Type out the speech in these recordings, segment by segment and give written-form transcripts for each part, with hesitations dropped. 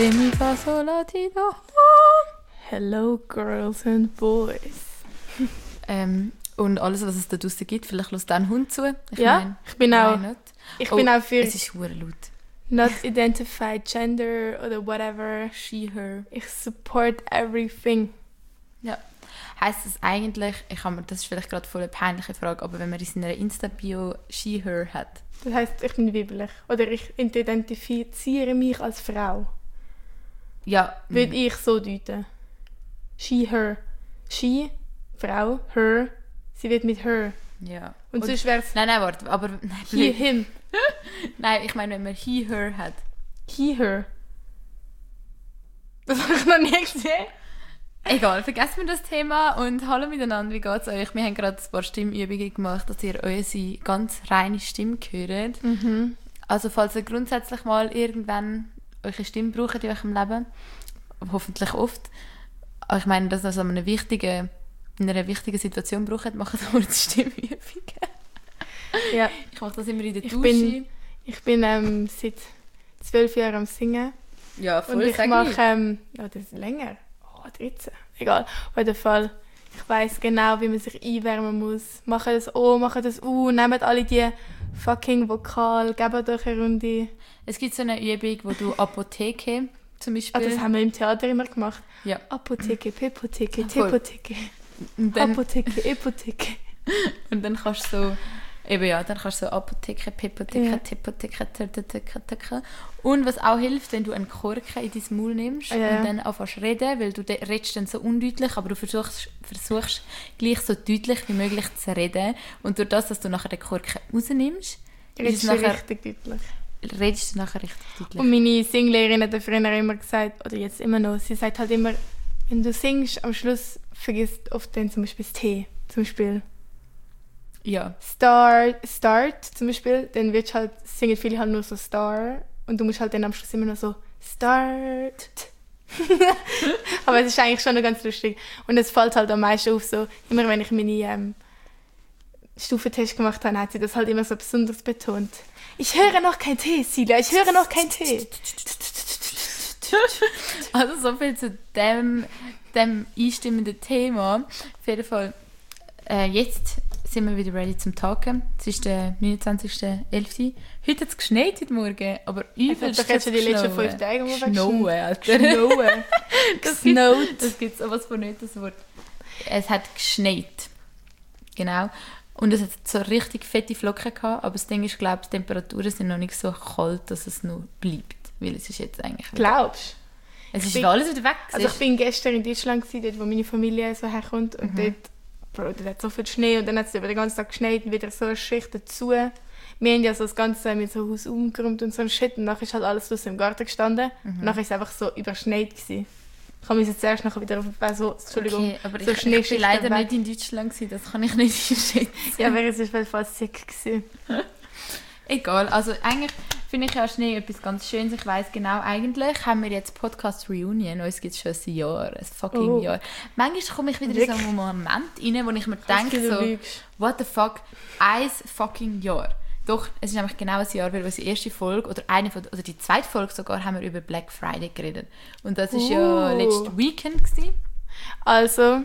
re, mi, fa, sol, la, ti, do. Hello, girls and boys. Und alles, was es da draussen gibt, vielleicht lässt dann Hund zu. Ich bin auch für es ist hure laut. not identified gender oder whatever. She, her. Ich support everything. Ja. Heisst es eigentlich, das ist vielleicht gerade voll eine peinliche Frage, aber wenn man in seiner Insta-Bio she, her hat? Das heisst, ich bin weiblich. Oder ich identifiziere mich als Frau. Ja. Würde ich so deuten. She, her. She, Frau, her. Sie wird mit her. Ja. Und sonst wäre es Nein, warte, aber... he, him. Nein, ich meine, wenn man he, her hat. He, her. Das habe ich noch nie gesehen. Egal, vergessen wir das Thema und hallo miteinander, wie geht's euch? Wir haben gerade ein paar Stimmübungen gemacht, dass ihr unsere ganz reine Stimme hört. Mhm. Also falls ihr grundsätzlich mal irgendwann eure Stimme braucht in eurem Leben, hoffentlich oft, aber ich meine, dass ihr so in einer wichtigen Situation braucht, macht ihr kurz Stimmübungen. Ja. Ich mache das immer in der Dusche. Ich bin seit 12 Jahren am Singen. Ja, voll. Und ich mache, das ist länger. 13. Egal. Auf jeden Fall, ich weiss genau, wie man sich einwärmen muss. Machen das O, machen das U, nehmt alle die fucking Vokal, gebt euch eine Runde. Es gibt so eine Übung, wo du Apotheke zum Beispiel... Das haben wir im Theater immer gemacht. Ja. Apotheke, Pepotheke, Tepotheke, Apotheke, Epotheke. Und dann kannst du so... Eben ja, dann kannst du so Apotheke, Pepotheke, Ja. Tepotheke, Tepotheke. Und was auch hilft, wenn du einen Korken in dein Maul nimmst und dann anfängst zu reden, weil du redest dann so undeutlich, aber du versuchst gleich so deutlich wie möglich zu reden. Und durch das, dass du nachher den Korken rausnimmst, Redest du richtig deutlich. redest du nachher richtig deutlich. Und meine Singlehrerin hat früher immer gesagt, oder jetzt immer noch, sie sagt halt immer, wenn du singst, am Schluss vergisst oft dann zum Beispiel das T. Zum Beispiel Ja. Start zum Beispiel, dann wird halt, singen viele halt nur so Star und du musst halt dann am Schluss immer noch so Start. Aber es ist eigentlich schon noch ganz lustig. Und es fällt halt am meisten auf, so, immer wenn ich meine Stufentest gemacht habe, hat sie das halt immer so besonders betont. Ich höre noch kein T, Silja, ich höre noch kein T. Also so viel zu dem einstimmenden Thema. Auf jeden Fall, jetzt sind wir wieder ready zum Tagen. Es ist der 29.11. Heute hat es geschneit heute Morgen, aber übelst doch jetzt schon die letzten 5 Tage Schnowen, Alter. Schnowen. Das gibt sowas von nicht, das Wort. Es hat geschneit. Genau. Und es hat so richtig fette Flocken gehabt, aber das Ding ist, glaube ich, die Temperaturen sind noch nicht so kalt, dass es noch bleibt. Weil es ist jetzt eigentlich... Glaubst du? Es ist alles wieder weg. Also ich bin gestern in Deutschland gewesen, dort wo meine Familie so herkommt und dort hat so viel Schnee und dann hat es über den ganzen Tag geschneit und wieder so eine Schicht dazu. Wir haben ja so das Ganze mit so Haus umgeräumt und so ein Shit und nachher ist halt alles draussen im Garten gestanden und nachher war es einfach so überschneit gewesen. Ich habe mich zuerst nachher wieder auf Entschuldigung, okay, aber so ich war leider weg. nicht in Deutschland gewesen, das kann ich nicht einschätzen. Ja, aber es war fast sick gewesen. Egal, also eigentlich finde ich ja Schnee etwas ganz Schönes. Ich weiss genau, eigentlich haben wir jetzt Podcast Reunion. Uns gibt es schon ein Jahr, ein fucking Jahr. Manchmal komme ich wieder in so einen Moment rein, wo ich mir denke so, what the fuck, ein fucking Jahr. Doch, es ist nämlich genau ein Jahr, weil unsere erste Folge, oder die zweite Folge sogar, haben wir über Black Friday geredet. Und das war ja letztes Weekend gewesen. Also,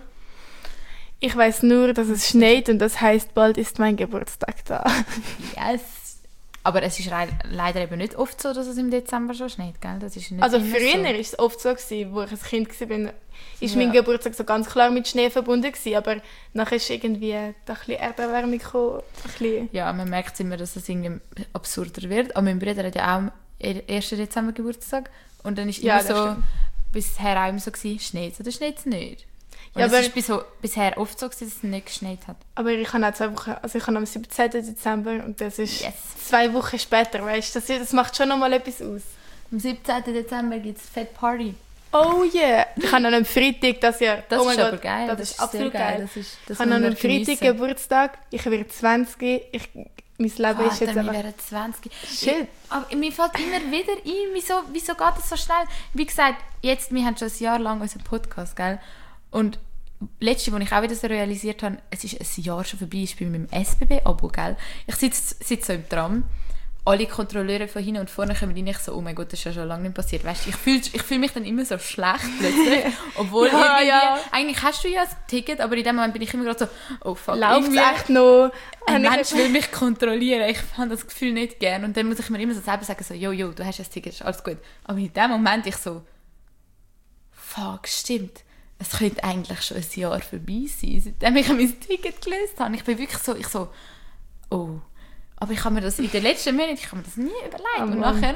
ich weiss nur, dass es schneit und das heisst, bald ist mein Geburtstag da. Yes. Aber es ist leider eben nicht oft so, dass es im Dezember schon schneit, gell? Das ist nicht also immer früher so. war es oft so, gewesen, wo ich ein Kind war, ist mein Geburtstag so ganz klar mit Schnee verbunden gewesen, aber nachher ist irgendwie da ein bisschen Erderwärmung gekommen. Ja, man merkt immer, dass es irgendwie absurder wird. Aber mein Bruder hat ja auch am 1. Dezember Geburtstag und dann ist immer so, stimmt. bisher auch immer so gewesen, schneit es oder schneit es nicht? Und Ja, es ist bisher oft so gewesen, dass es nicht geschneit hat. Aber ich habe auch 2 Wochen, also ich habe am 17. Dezember und das ist Yes. 2 Wochen später, weißt du, das macht schon nochmal etwas aus. Am 17. Dezember gibt es Fett Party. Oh yeah! Ich habe an einem Freitag das Jahr. Das oh ist mein aber Gott, geil. Das ist absolut geil. Das Ich habe an einem Freitag Geburtstag, ich werde 20, mein Leben ist jetzt wir einfach... wären 20. Shit. Aber mir fällt immer wieder ein, wieso geht das so schnell? Wie gesagt, wir haben schon ein Jahr lang unseren Podcast, gell? Und letzte, wo ich auch wieder so realisiert habe, es ist ein Jahr schon vorbei, ich bin mit dem SBB-Abo, gell? Ich sitze so im Tram alle Kontrolleure von hinten und vorne kommen rein, ich so, oh mein Gott, das ist ja schon lange nicht passiert. Weißt, ich fühl mich dann immer so schlecht plötzlich, obwohl eigentlich hast du ja ein Ticket, aber in dem Moment bin ich immer gerade so, oh fuck, läuft es echt noch? Ein Mensch will mich kontrollieren, ich habe das Gefühl nicht gern und dann muss ich mir immer so selber sagen, so, jo, du hast ein Ticket, ist alles gut. Aber in dem Moment ich so, fuck, stimmt. Es könnte eigentlich schon ein Jahr vorbei sein, seitdem ich mein Ticket gelöst habe. Ich bin wirklich so, oh. Aber ich habe mir das in den letzten Monaten, ich habe mir das nie überlegt. Und nachher,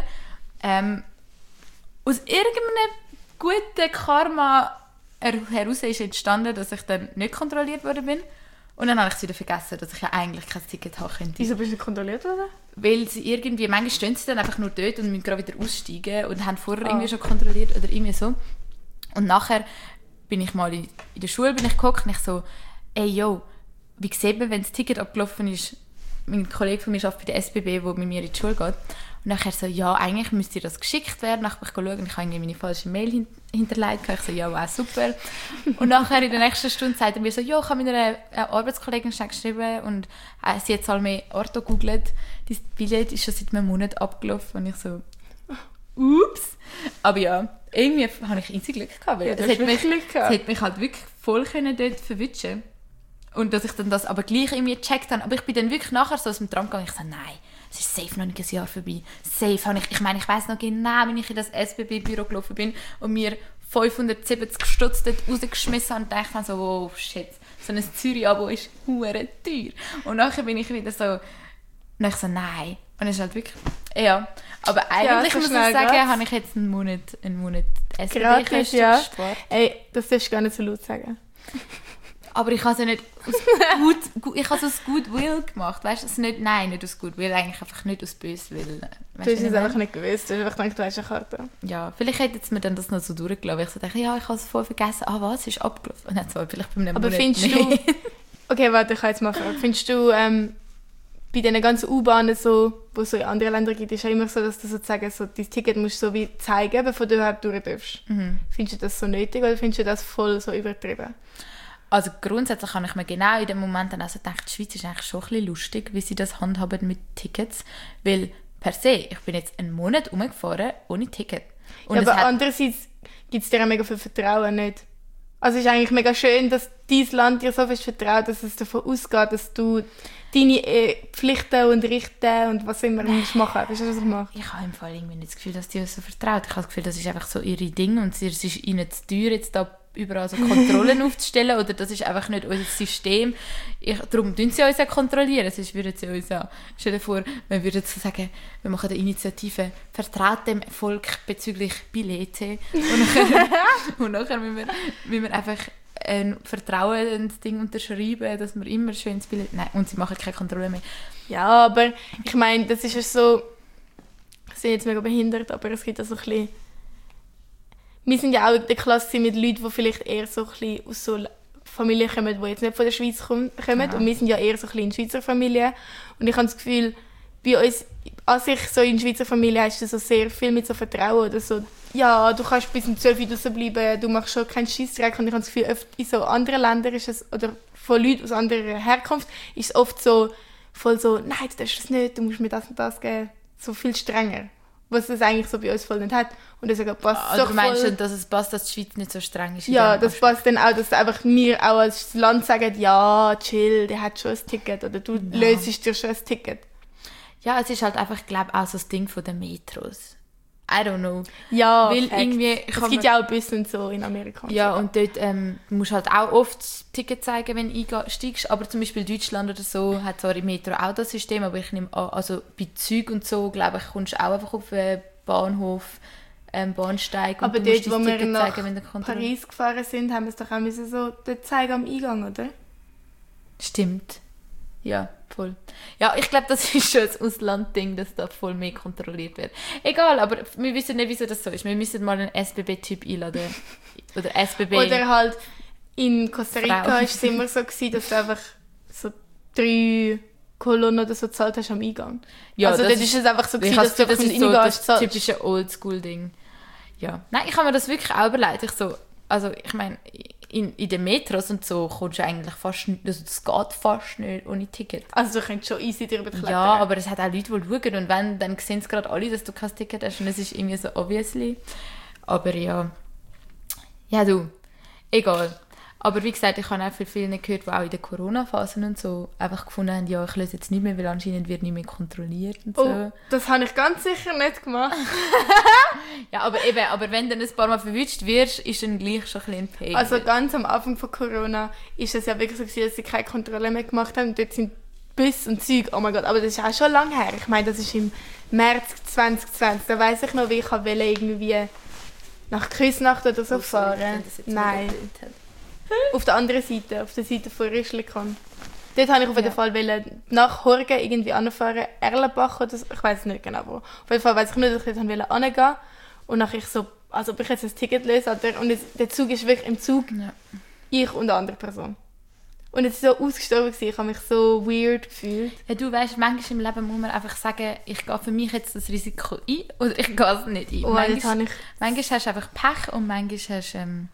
aus irgendeinem guten Karma heraus ist entstanden, dass ich dann nicht kontrolliert worden bin. Und dann habe ich es wieder vergessen, dass ich ja eigentlich kein Ticket haben könnte. Wieso bist du nicht kontrolliert worden? Weil sie irgendwie, manchmal stehen sie dann einfach nur dort und müssen gerade wieder aussteigen und haben vorher irgendwie schon kontrolliert oder irgendwie so. Und nachher bin ich mal in der Schule gehockt und ich so, ey, yo, wie sieht man, wenn das Ticket abgelaufen ist? Mein Kollege von mir arbeitet bei der SBB, der mit mir in die Schule geht. Und nachher so, ja, eigentlich müsste das geschickt werden. Nachher bin ich schauen, ich habe irgendwie meine falsche Mail hinterlegt. Ich so, ja, wow, super. Und nachher in der nächsten Stunde sagt er mir so, ja, ich habe meiner Arbeitskollegin schnell geschrieben und sie hat Salme Orto gegoogelt. Dein Billett ist schon seit einem Monat abgelaufen. Und ich so, ups. Aber ja, irgendwie habe ich easy Glück gehabt. Weil Ja, es hat mich halt wirklich voll dort verwischen. Und dass ich dann das aber gleich irgendwie gecheckt habe. Aber ich bin dann wirklich nachher so aus dem Tram gegangen. Ich so, nein, es ist safe noch nicht ein Jahr vorbei. Safe habe ich meine, ich weiss noch genau, wenn ich in das SBB-Büro gelaufen bin und mir 570 Stutz dort rausgeschmissen habe und dachte so, oh shit, so ein Zürich-Abo ist hure teuer. Und nachher bin ich wieder so, und ich so, nein. Und es ist halt wirklich, ja. Aber eigentlich muss ich sagen, habe ich jetzt einen Monat SBB-Kosten gespart. Ey, das darfst du gar nicht so laut sagen. Aber ich habe es ja nicht aus Goodwill gemacht, weißt du? Nicht aus Goodwill, eigentlich einfach nicht aus Böswillen. Du hast es einfach nicht gewusst, du hast einfach gedacht, du hast eine Karte. Ja, vielleicht hätte mir dann das noch so durchgelassen, weil ich so dachte, ja, ich habe es voll vergessen, was, ist abgelaufen? Und dann so, vielleicht bei einem Aber Monat findest nicht. du, okay, warte, ich kann jetzt mal fragen, findest du, bei diesen ganzen U-Bahnen, so, wo es so in anderen Ländern gibt, ist ja immer so, dass du sozusagen so, dein Ticket musst du so wie zeigen, bevor du überhaupt durch darfst. Findest du das so nötig oder findest du das voll so übertrieben? Also grundsätzlich habe ich mir genau in dem Moment dann also gedacht, die Schweiz ist eigentlich schon ein bisschen lustig, wie sie das handhaben mit Tickets, weil per se, ich bin jetzt einen Monat rumgefahren ohne Ticket. Und ja, aber andererseits gibt es dir auch mega viel Vertrauen nicht. Also es ist eigentlich mega schön, dass dein Land dir so fest vertraut, dass es davon ausgeht, dass du deine Pflichten und Rechte und was immer machen musst. Weißt du, was ich mache? Ich habe im Fall irgendwie nicht das Gefühl, dass die uns so vertraut. Ich habe das Gefühl, das ist einfach so ihre Ding und es ist ihnen zu teuer, jetzt da überall so Kontrollen aufzustellen oder das ist einfach nicht unser System. Darum tun sie uns ja kontrollieren. Sonst würden sie uns ja, stell dir vor, wir würden so sagen, wir machen eine Initiative «Vertraut dem Volk bezüglich Billete» und nachher müssen wir einfach ein vertrauendes Ding unterschreiben, dass wir immer schön ins Billett... Nein, und sie machen keine Kontrolle mehr. Ja, aber ich meine, das ist ja so... Sie sind jetzt mega behindert, aber es gibt ja so ein bisschen... Wir sind ja auch in der Klasse mit Leuten, die vielleicht eher so ein bisschen aus so Familien kommen, die jetzt nicht von der Schweiz kommen. Ja. Und wir sind ja eher so ein bisschen in Schweizer Familien. Und ich habe das Gefühl, bei uns, als ich so in Schweizer Familie hast du so sehr viel mit so Vertrauen oder so, ja, du kannst bis um 12 Uhr draussen bleiben, du machst schon keinen Scheissdreck. Und ich habe das Gefühl, oft in so anderen Ländern ist es, oder von Leuten aus anderer Herkunft, ist es oft so, voll so, nein, du darfst das nicht, du musst mir das und das geben. So viel strenger. Was es eigentlich so bei uns voll nicht hat. Und deswegen passt es so voll. Meinst du, dass es passt, dass die Schweiz nicht so streng ist? Ja, das passt dann auch, dass einfach wir auch als Land sagen, ja, chill, der hat schon ein Ticket oder du löst dir schon ein Ticket. Ja, es ist halt einfach, ich glaube, auch so das Ding von den Metros. I don't know. Ja, weil irgendwie es gibt ja auch Busse und so in Amerika. Ja, und dort musst du halt auch oft das Ticket zeigen, wenn du einsteigst. Aber zum Beispiel Deutschland oder so hat zwar im Metro auch das System, aber ich nehme an, also bei Zügen und so, glaube ich, kommst du auch einfach auf den Bahnhof, Bahnsteig und aber du musst dort, das wo Ticket wir nach zeigen, wenn du Paris gefahren sind, haben wir es doch auch müssen so dort zeigen am Eingang, oder? Stimmt. Ja, voll. Ja, ich glaube, das ist schon ein Auslandding, dass da voll mehr kontrolliert wird. Egal, aber wir wissen nicht, wieso das so ist. Wir müssen mal einen SBB-Typ einladen. Oder SBB. Oder halt in Costa Rica war es immer so, dass du einfach so 3 Kolonnen oder so gezahlt hast am Eingang. Ja, also dort ist es einfach so, dass du das ist so das typische Oldschool-Ding. Ja. Nein, ich habe mir das wirklich auch überlegt. Ich meine, in den Metros und so kommst du eigentlich fast nicht, also das geht fast nicht ohne Ticket. Also du könntest schon easy drüber klettern. Ja, aber es hat auch Leute, die schauen und wenn, dann sehen es gerade alle, dass du kein Ticket hast und es ist irgendwie so obviously. Aber ja, du, egal. Aber wie gesagt, ich habe auch von vielen gehört, die auch in der Corona-Phase und so einfach gefunden haben, ja, ich löse jetzt nicht mehr, weil anscheinend wird nicht mehr kontrolliert und so. Oh, das habe ich ganz sicher nicht gemacht. Ja, aber wenn du dann ein paar Mal verwünscht wirst, ist dann gleich schon ein bisschen Pain. Also ganz am Anfang von Corona ist es ja wirklich so gewesen, dass sie keine Kontrolle mehr gemacht haben. Und dort sind Busse und Zeug, oh mein Gott, aber das ist auch schon lange her. Ich meine, das ist im März 2020. Da weiss ich noch, wie ich wollte irgendwie nach Küsnacht oder so fahren. Nein. Auf der anderen Seite, auf der Seite von Rüschlikon. Dort wollte ich auf jeden Fall nach Horgen irgendwie anfahren, Erlenbach oder so, ich weiß nicht genau wo. Auf jeden Fall weiss ich nur, dass ich dort hingehen wollte. Und nachher ich so, also ob ich jetzt ein Ticket löse, und der Zug ist wirklich im Zug, ich und eine andere Person. Und es war so ausgestorben, ich habe mich so weird gefühlt. Ja, du weißt, manchmal im Leben muss man einfach sagen, ich gehe für mich jetzt das Risiko ein oder ich gehe es nicht ein. Oh, manchmal hast du einfach Pech und manchmal hast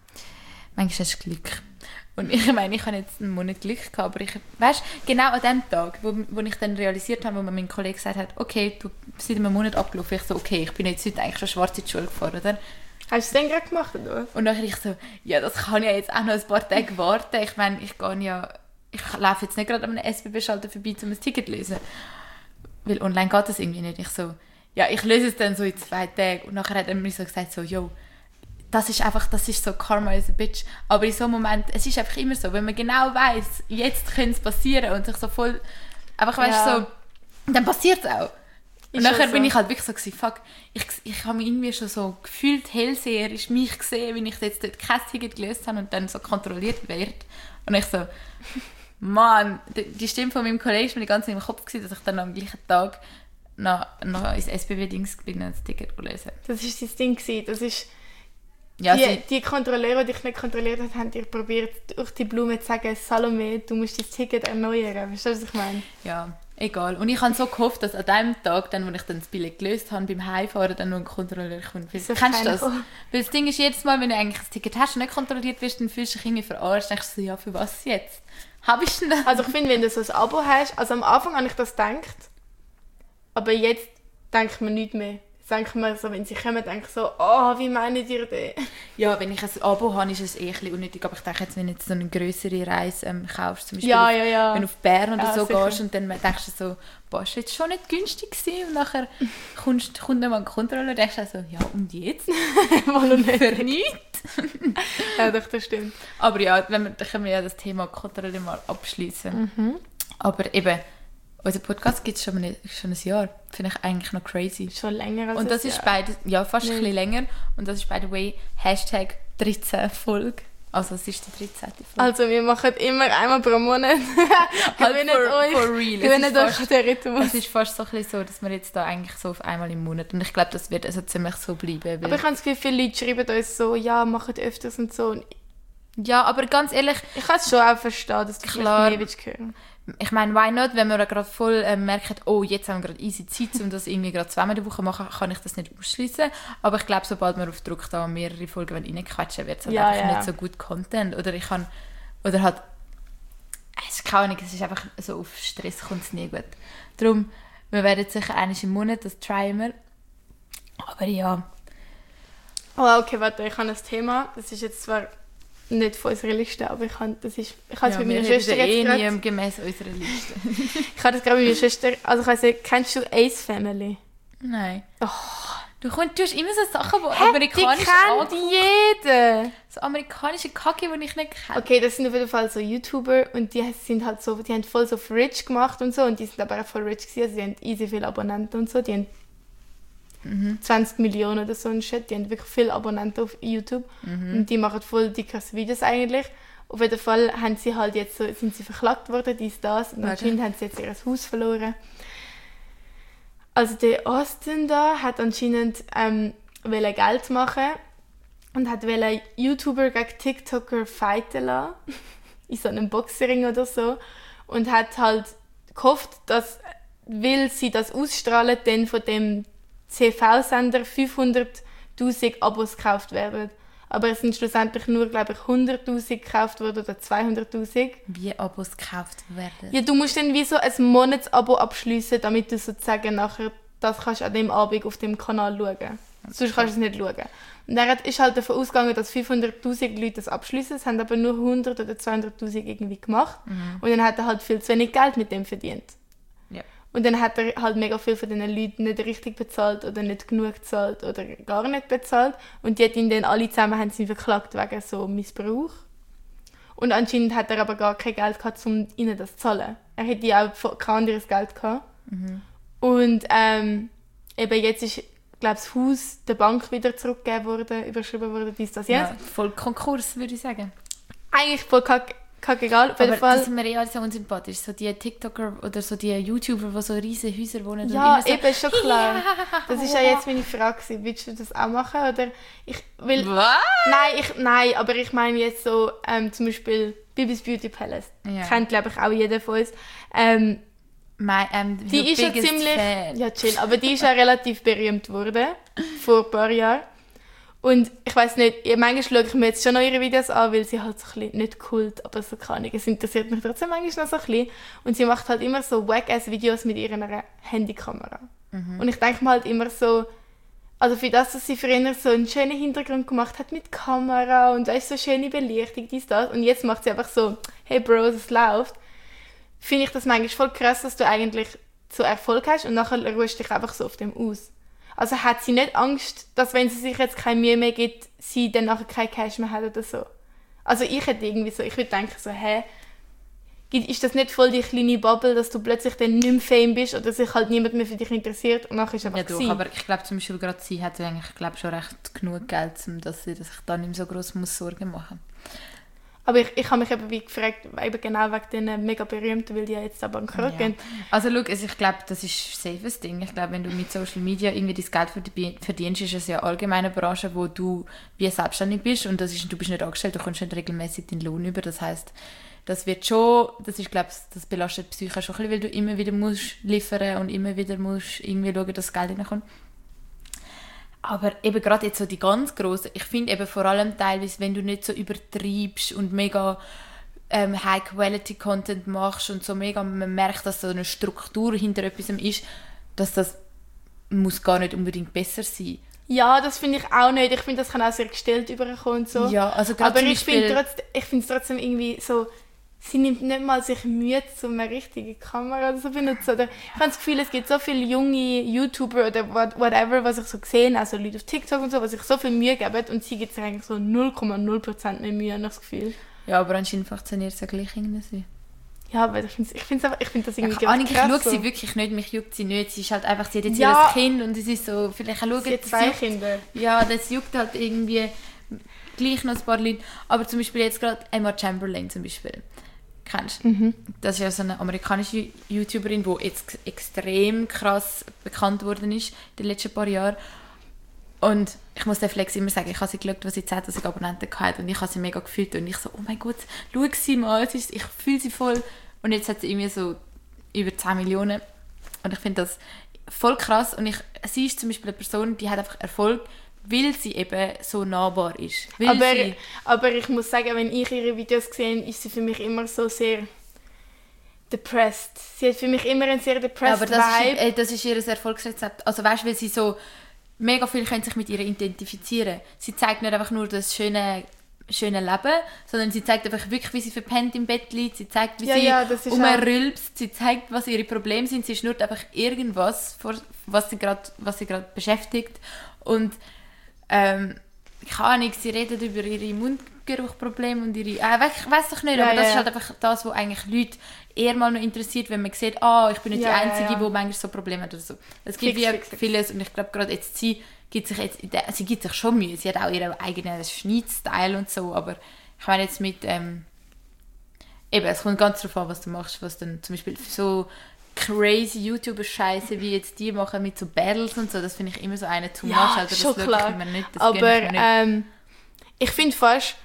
du Glück. Und ich meine, ich habe jetzt einen Monat Glück gehabt, aber weißt, genau an dem Tag, wo ich dann realisiert habe, wo mir mein Kollege gesagt hat, okay, du bist seit einem Monat abgelaufen, ich so, okay, ich bin jetzt heute eigentlich schon schwarz in die Schule gefahren, oder? Hast du es dann gerade gemacht, oder was? Und dann ich so, ja, das kann ja jetzt auch noch ein paar Tage warten. Ich meine, ich laufe jetzt nicht gerade an einem SBB-Schalter vorbei, um ein Ticket zu lösen. Weil online geht das irgendwie nicht. Ich so, ja, ich löse es dann so in 2 Tagen. Und nachher hat er mir so gesagt, so, yo, das ist so Karma is a bitch. Aber in so einem Moment, es ist einfach immer so, wenn man genau weiss, jetzt könnte es passieren und sich so voll, einfach weißt so, dann passiert es auch. Und nachher bin ich halt wirklich so gewesen, fuck, ich habe mich irgendwie schon so gefühlt hellseherisch mich gesehen, wie ich jetzt dort kein Ticket gelöst habe und dann so kontrolliert werde. Und ich so, Mann, die Stimme von meinem Kollegen war mir die ganze Zeit im Kopf gewesen, dass ich dann am gleichen Tag noch ins SBB-Dings bin und das Ticket lösen. Das war das Ding gewesen, das ist... Ja, die Kontrolleure, die dich nicht kontrolliert haben, haben dir probiert, durch die Blume zu sagen, Salome, du musst dein Ticket erneuern. Verstehst du, was ich meine? Ja, egal. Und ich habe so gehofft, dass an dem Tag, dann, wo ich dann das Billett gelöst habe, beim Heimfahren dann noch ein Kontrolleur kommt. Kennst du das? Weil das Ding ist, jedes Mal, wenn du eigentlich das Ticket hast und nicht kontrolliert wirst, dann fühlst du dich irgendwie verarscht. Dann denkst du so, ja, für was jetzt? Habe ich denn das? Also ich finde, wenn du so ein Abo hast, also am Anfang habe ich das gedacht, aber jetzt denkt man nicht mehr. Denke mir so, wenn sie kommen, denke ich so, oh, wie meint ihr das? Ja, wenn ich ein Abo habe, ist es eh ein bisschen unnötig. Aber ich denke jetzt, wenn du jetzt so eine grössere Reise kaufst, zum Beispiel wenn du auf Bern oder so sicher gehst und dann denkst du so, boah, ist jetzt schon nicht günstig gewesen. Und nachher kommt dann mal ein Kontrolle und denkst du so, ja, und jetzt? Für nichts. Ja, doch, das stimmt. Aber ja, dann können wir ja das Thema Kontrolle mal abschließen. Aber eben, unser Podcast gibt es schon ein Jahr. Finde ich eigentlich noch crazy. Schon länger als und das ist beides, ja, fast ein bisschen länger. Und das ist, by the way, Hashtag 13 Folge. Also es ist die 13. Folge. Also wir machen immer einmal pro Monat. for real. Gewinnt euch den Rhythmus. Es ist fast so, ein bisschen so, dass wir jetzt da eigentlich so auf einmal im Monat. Und ich glaube, das wird also ziemlich so bleiben. Aber ich habe das Gefühl, viele Leute schreiben uns so, ja, macht öfters und so. Ja, aber ganz ehrlich... Ich kann es schon auch verstehen, dass du vielleicht mehr willst hören. Ich meine, why not, wenn wir gerade voll merken, oh, jetzt haben wir gerade easy Zeit, um das irgendwie gerade 2-mal in der Woche machen, kann ich das nicht ausschließen. Aber ich glaube, sobald wir auf Druck da mehrere Folgen reinquetschen, wird es halt einfach nicht so gut Content. Oder halt, es ist keine Ahnung, es ist einfach so auf Stress kommt es nie gut. Darum, wir werden sicher einmal im Monat, das tryen wir. Aber ja. Oh, okay, warte, ich habe ein Thema, das ist jetzt zwar... nicht von unserer Liste, aber ich habe es mit meiner Schwester jetzt gerade... gemäß unserer Liste. Ich habe das gerade mit meiner Schwester... Also ich weiss nicht, kennst du Ace Family? Nein. Oh. Du tust immer so Sachen, die amerikanisch die kennt jeder! So amerikanische Kacke, die ich nicht kenne. Okay, das sind auf jeden Fall so YouTuber und die sind halt so... Die haben voll so auf Rich gemacht und so und die sind aber auch voll rich gewesen. Also die haben easy viele Abonnenten und so. Die haben 20 Millionen oder so ein Shit. Die haben wirklich viele Abonnenten auf YouTube. Und die machen voll die krassen Videos eigentlich. Auf jeden Fall haben sie halt jetzt so, sind sie verklagt worden, das. Und anscheinend haben sie jetzt ihr Haus verloren. Also der Austin da hat anscheinend wollte Geld machen und hat wollte YouTuber gegen TikToker fighten lassen. In so einem Boxring oder so. Und hat halt gehofft, dass, weil sie das ausstrahlen, dann von dem TV-Sender 500'000 Abos gekauft werden. Aber es sind schlussendlich nur, glaube ich, 100'000 gekauft worden oder 200'000. Wie Abos gekauft werden? Ja, du musst dann wie so ein Monatsabo abschliessen, damit du sozusagen nachher das kannst an dem Abend auf dem Kanal schauen. Okay. Sonst kannst du es nicht schauen. Und er ist halt davon ausgegangen, dass 500'000 Leute das abschliessen. Es haben aber nur 100 oder 200'000 irgendwie gemacht. Und dann hat er halt viel zu wenig Geld mit dem verdient. Ja. Und dann hat er halt mega viel von diesen Leuten nicht richtig bezahlt oder nicht genug bezahlt oder gar nicht bezahlt. Und die hat ihn dann alle zusammen haben sie verklagt wegen so Missbrauch. Und anscheinend hat er aber gar kein Geld gehabt, um ihnen das zu zahlen. Er hätte ja auch kein anderes Geld gehabt. Und eben jetzt ist, glaube ich, das Haus der Bank wieder zurückgegeben worden, überschrieben worden, dies, das, jetzt. Ja, voll Konkurs, würde ich sagen. Eigentlich voll kackegal. Aber das sind mir eh alle so unsympathisch. So die TikToker oder so die YouTuber, die so riesen Häuser wohnen. Ja, und immer so, eben, schon klar. Das ist ja jetzt meine Frage gewesen. Willst du das auch machen? Oder ich will... Was? Nein, aber ich meine jetzt so, zum Beispiel Bibis Beauty Palace. Ja. Kennt, glaube ich, auch jeder von uns. Die ist ja ziemlich... Fan. Ja, chill. Aber die ist ja relativ berühmt worden. Vor ein paar Jahren. Und ich weiss nicht, manchmal schaue ich mir jetzt schon noch ihre Videos an, weil sie halt so ein bisschen, nicht Kult, aber so keine Ahnung, es interessiert mich trotzdem manchmal noch so ein bisschen. Und sie macht halt immer so wack-ass-Videos mit ihrer Handykamera. Und ich denke mir halt immer so, also für das, dass sie früher so einen schönen Hintergrund gemacht hat mit Kamera und weißt, so schöne Belichtung, dies, das. Und jetzt macht sie einfach so, hey Bros, es läuft. Finde ich das manchmal voll krass, dass du eigentlich so Erfolg hast und nachher ruhst du dich einfach so auf dem aus. Also hat sie nicht Angst, dass wenn sie sich jetzt keine Mühe mehr gibt, sie dann nachher kein Cash mehr hat oder so? Also ich hätte irgendwie so, ich würde denken so, ist das nicht voll die kleine Bubble, dass du plötzlich dann nicht mehr Fame bist oder sich halt niemand mehr für dich interessiert und nachher ist einfach ja, doch, aber ich glaube zum Beispiel gerade sie hat eigentlich schon recht genug Geld, dass sie sich da nicht mehr so gross Sorgen machen muss. Aber ich habe mich eben wie gefragt, eben genau wegen diesen mega berühmten, weil die ja jetzt auch bankrott gehen. Also schau, ich glaube, das ist ein safes Ding. Ich glaube, wenn du mit Social Media irgendwie dein Geld verdienst, ist es ja allgemein eine Branche, wo du wie selbstständig bist und du bist nicht angestellt, du kommst nicht regelmäßig deinen Lohn über. Das heisst, das wird schon, das belastet die Psyche schon ein bisschen, weil du immer wieder musst liefern und immer wieder musst irgendwie schauen, dass das Geld reinkommt. Aber eben gerade jetzt so die ganz grossen, ich finde eben vor allem teilweise, wenn du nicht so übertreibst und mega High-Quality-Content machst und so mega, man merkt, dass so eine Struktur hinter etwas ist, dass das muss gar nicht unbedingt besser sein. Ja, das finde ich auch nicht. Ich finde, das kann auch sehr gestellt überkommen und so. Ja, also aber ich finde es trotzdem irgendwie so, sie nimmt nicht mal sich Mühe, um eine richtige Kamera oder so benutzen. Oder ich habe das Gefühl, es gibt so viele junge YouTuber oder whatever, was ich so gesehen, also Leute auf TikTok und so, was sich so viel Mühe geben und sie gibt sich eigentlich so 0,0% mehr Mühe, habe ich das Gefühl. Ja, aber anscheinend funktioniert es ja gleich irgendwie. Ja, aber ich finde das irgendwie krass. Ich schaue so. Sie wirklich nicht, mich juckt sie nicht. Sie ist halt einfach, sie hat jetzt ihr Kind und es ist so, vielleicht auch schauen, sie hat 2 Kinder. Ja, das juckt halt irgendwie gleich noch ein paar Leute. Aber zum Beispiel jetzt gerade Emma Chamberlain zum Beispiel. Kennst du? Das ist ja so eine amerikanische YouTuberin, die jetzt extrem krass bekannt worden ist in den letzten paar Jahren. Und ich muss der Flex immer sagen, ich habe sie geschaut, was sie 10'000 Abonnenten hatte und ich habe sie mega gefühlt und ich so, oh mein Gott, schau sie mal, ich fühle sie voll. Und jetzt hat sie irgendwie so über 10 Millionen und ich finde das voll krass und sie ist zum Beispiel eine Person, die hat einfach Erfolg, weil sie eben so nahbar ist. Aber ich muss sagen, wenn ich ihre Videos sehe, ist sie für mich immer so sehr depressed. Sie hat für mich immer einen sehr depressed Vibe. Das ist ihr Erfolgsrezept. Also weißt du, weil sie so mega viele können sich mit ihr identifizieren. Sie zeigt nicht einfach nur das schöne Leben, sondern sie zeigt einfach wirklich, wie sie verpennt im Bett liegt. Sie zeigt, wie sie rumrülpst. Sie zeigt, was ihre Probleme sind. Sie schnurrt einfach irgendwas, was sie gerade beschäftigt. Und keine Ahnung, sie redet über ihre Mundgeruchprobleme und ihre... ich weiss doch nicht, aber das ist halt einfach das, was eigentlich Leute eher mal noch interessiert, wenn man sieht, ich bin nicht die Einzige, die manchmal so Probleme hat oder so. Es gibt vieles und ich glaube gerade jetzt sie gibt sich schon Mühe. Sie hat auch ihren eigenen Schneidstyle und so, aber ich meine jetzt mit... es kommt ganz darauf an, was du machst, was dann zum Beispiel so crazy YouTuber-Scheiße wie jetzt die machen mit so Battles und so, das finde ich immer so eine too much. Ja, also das schon klar. Mir nicht, das aber ich finde fast,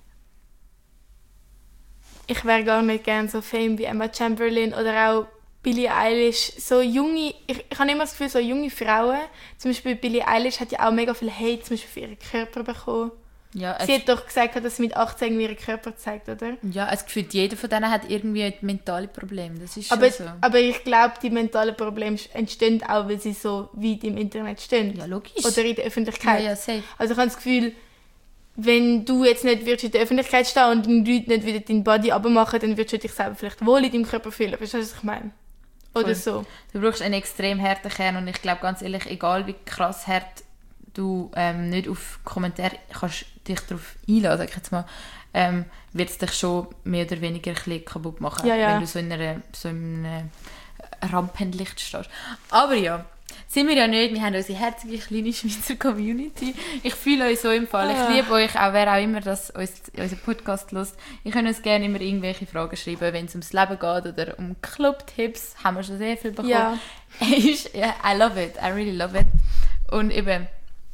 ich wäre gar nicht gerne so Fame wie Emma Chamberlain oder auch Billie Eilish. So junge, ich habe immer das Gefühl, so junge Frauen, zum Beispiel Billie Eilish hat ja auch mega viel Hate zum Beispiel für ihren Körper bekommen. Ja, sie hat doch gesagt, dass sie mit 18 irgendwie ihren Körper zeigt, oder? Ja, es gefühlt, jeder von denen hat irgendwie ein mentales Problem. Das ist schon so. Aber ich glaube, die mentalen Probleme entstehen auch, weil sie so weit im Internet stehen. Ja, logisch. Oder in der Öffentlichkeit. Ja, safe. Also ich habe das Gefühl, wenn du jetzt nicht in der Öffentlichkeit stehen und die Leute nicht wieder deinen Body abmachen, dann würdest du dich selber vielleicht wohl in deinem Körper fühlen. Verstehst du, was ich meine? Oder so. Du brauchst einen extrem harten Kern und ich glaube ganz ehrlich, egal wie krass hart du nicht auf Kommentare kannst dich darauf einlassen, sag ich jetzt mal, wird es dich schon mehr oder weniger ein bisschen kaputt machen, wenn du so in einem Rampenlicht stehst. Aber ja, sind wir ja nicht. Wir haben unsere herzige kleine Schweizer Community. Ich fühle euch so im Fall. Ich liebe euch, auch wer auch immer das unseren Podcast hört. Ihr könnt uns gerne immer irgendwelche Fragen schreiben, wenn es ums Leben geht oder um Club-Tipps. Haben wir schon sehr viel bekommen. Ja. I love it. I really love it. Und eben,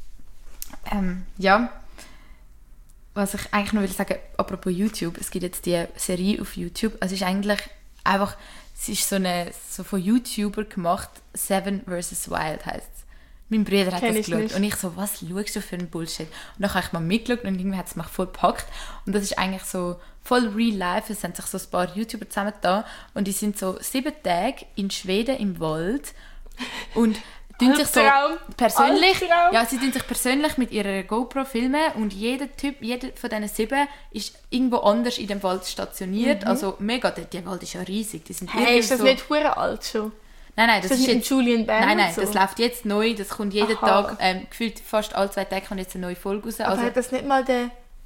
was ich eigentlich noch will sagen, apropos YouTube, es gibt jetzt die Serie auf YouTube. Es ist eigentlich einfach, es ist so von YouTuber gemacht, Seven vs. Wild heisst es. Mein Bruder hat das geschaut nicht. Und ich so, was schaust du für einen Bullshit? Und dann habe ich mal mitgeschaut und irgendwie hat es mich voll gepackt. Und das ist eigentlich so voll real life. Es haben sich so ein paar YouTuber zusammengetan und die sind so 7 Tage in Schweden im Wald und tun sich so persönlich, sie tun sich persönlich mit ihrer GoPro filmen und jeder von diesen 7 ist irgendwo anders in dem Wald stationiert. Also mega, der Wald ist ja riesig. Die sind ist das so nicht verdammt alt schon? Nein, das ist jetzt Julian Bam. Nein, das läuft jetzt neu. Das kommt jeden Tag, gefühlt fast alle 2 Tage kommt jetzt eine neue Folge raus. Aber hat das nicht mal der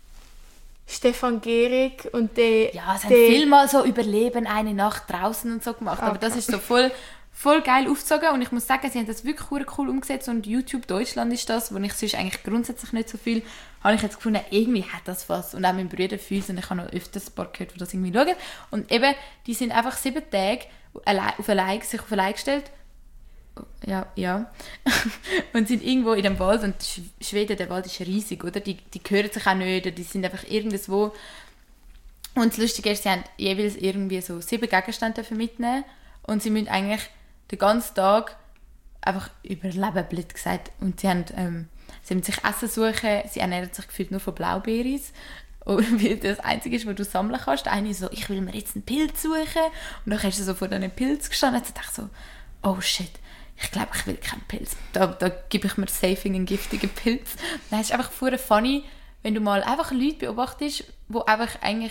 Stefan Gehrig und der... Ja, es haben viel mal so Überleben eine Nacht draußen und so gemacht. Aber das ist so voll geil aufgezogen und ich muss sagen, sie haben das wirklich cool umgesetzt und YouTube Deutschland ist das, wo ich sonst eigentlich grundsätzlich nicht so viel, habe ich jetzt gefunden, irgendwie hat das was und auch mein Bruder fühlt es und ich habe noch öfters ein paar gehört, die das irgendwie schauen und eben, die sind einfach 7 Tage sich auf allein gestellt ja und sind irgendwo in dem Wald und Schweden, der Wald ist riesig, oder? Die hören sich auch nicht, die sind einfach irgendwo und das Lustige ist, sie haben jeweils irgendwie so 7 Gegenstände mitnehmen und sie müssen eigentlich den ganzen Tag einfach überleben, blöd gesagt. Und sie müssen sich Essen suchen, sie ernähren sich gefühlt nur von Blaubeeren. Und weil das Einzige ist, was du sammeln kannst. Der eine so, ich will mir jetzt einen Pilz suchen. Und dann hast du so vor diesen Pilz gestanden und dachte so, oh shit, ich glaube, ich will keinen Pilz. Da gebe ich mir safe einen giftigen Pilz. Dann ist es einfach voll funny, wenn du mal einfach Leute beobachtest, die einfach eigentlich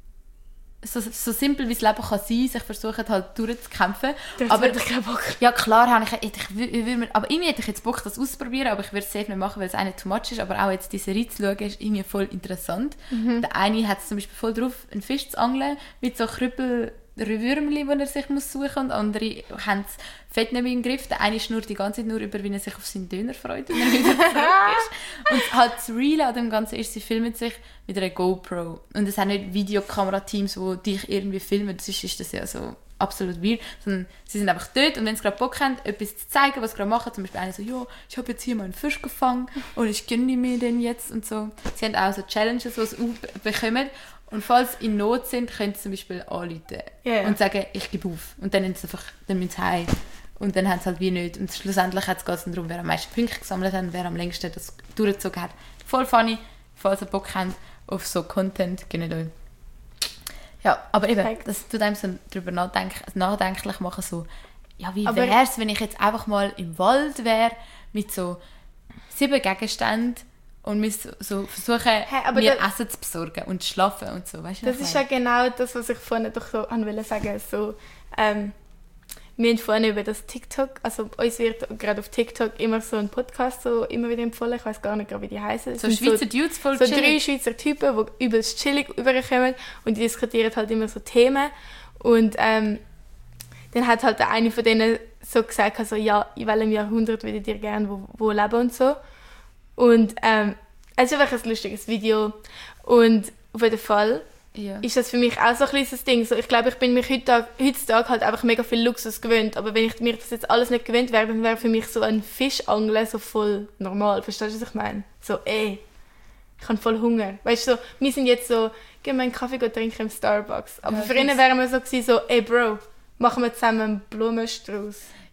so simpel wie das Leben kann sein, sich versuchen halt durchzukämpfen. Aber ich keinen Bock. Ja, klar, aber irgendwie hätte ich jetzt Bock, das auszuprobieren, aber ich würde es safe nicht machen, weil es nicht too much ist, aber auch jetzt diese Serie zu schauen, ist irgendwie voll interessant. Der eine hat es zum Beispiel voll drauf, einen Fisch zu angeln, mit so Krüppel-Würmchen, die er sich suchen muss, und andere haben das Fett nicht mehr im Griff. Der eine schnurrt die ganze Zeit nur über, wie er sich auf seinen Döner freut, wenn er wieder zurück ist. Und halt das Reale an dem Ganzen ist, sie filmen sich mit einer GoPro. Und es sind nicht Videokamerateams, die dich irgendwie filmen, sonst ist das ja so absolut weird, sondern sie sind einfach dort und wenn sie gerade Bock haben, etwas zu zeigen, was sie gerade machen, zum Beispiel einer so, ja, ich habe jetzt hier mal einen Fisch gefangen und ich gönne mir den jetzt und so. Sie haben auch so Challenges, die sie bekommen und falls sie in Not sind, können sie zum Beispiel anrufen und sagen, ich gebe auf und dann müssen sie heim und dann haben sie halt wie nicht und schlussendlich geht es darum, wer am meisten Punkte gesammelt hat und wer am längsten das durchgezogen hat. Voll funny, falls ihr Bock habt auf so Content, gönnt euch. Ja, aber eben, das tut einem so darüber nachdenklich machen, so, ja, wie wäre es, wenn ich jetzt einfach mal im Wald wäre, mit so 7 Gegenständen und so versuchen, mir Essen zu besorgen und zu schlafen und so, weißt du? Das ist ja genau das, was ich vorhin doch so wollte sagen, so, wir haben vorhin über das TikTok, also uns wird gerade auf TikTok immer so ein Podcast so immer wieder empfohlen, ich weiß gar nicht, wie die heißen. So Schweizer Dudes voll chillig. So 3 Schweizer Typen, die übelst chillig rüberkommen und die diskutieren halt immer so Themen. Und dann hat halt der eine von denen so gesagt, also, ja, in welchem Jahrhundert würdet ihr gerne wo leben und so. Und es ist einfach ein lustiges Video. Und auf jeden Fall ist das für mich auch so ein kleines Ding. So, ich glaube, ich bin mir heutzutage halt einfach mega viel Luxus gewöhnt. Aber wenn ich mir das jetzt alles nicht gewöhnt wäre, dann wäre für mich so ein Fischangeln so voll normal. Verstehst du, was ich meine? So, ich habe voll Hunger. Weißt du, so, wir sind jetzt so, gehen wir einen Kaffee trinken im Starbucks. Aber für ihn wären wir so gewesen, so, Bro, machen wir zusammen einen Blumenstrauß.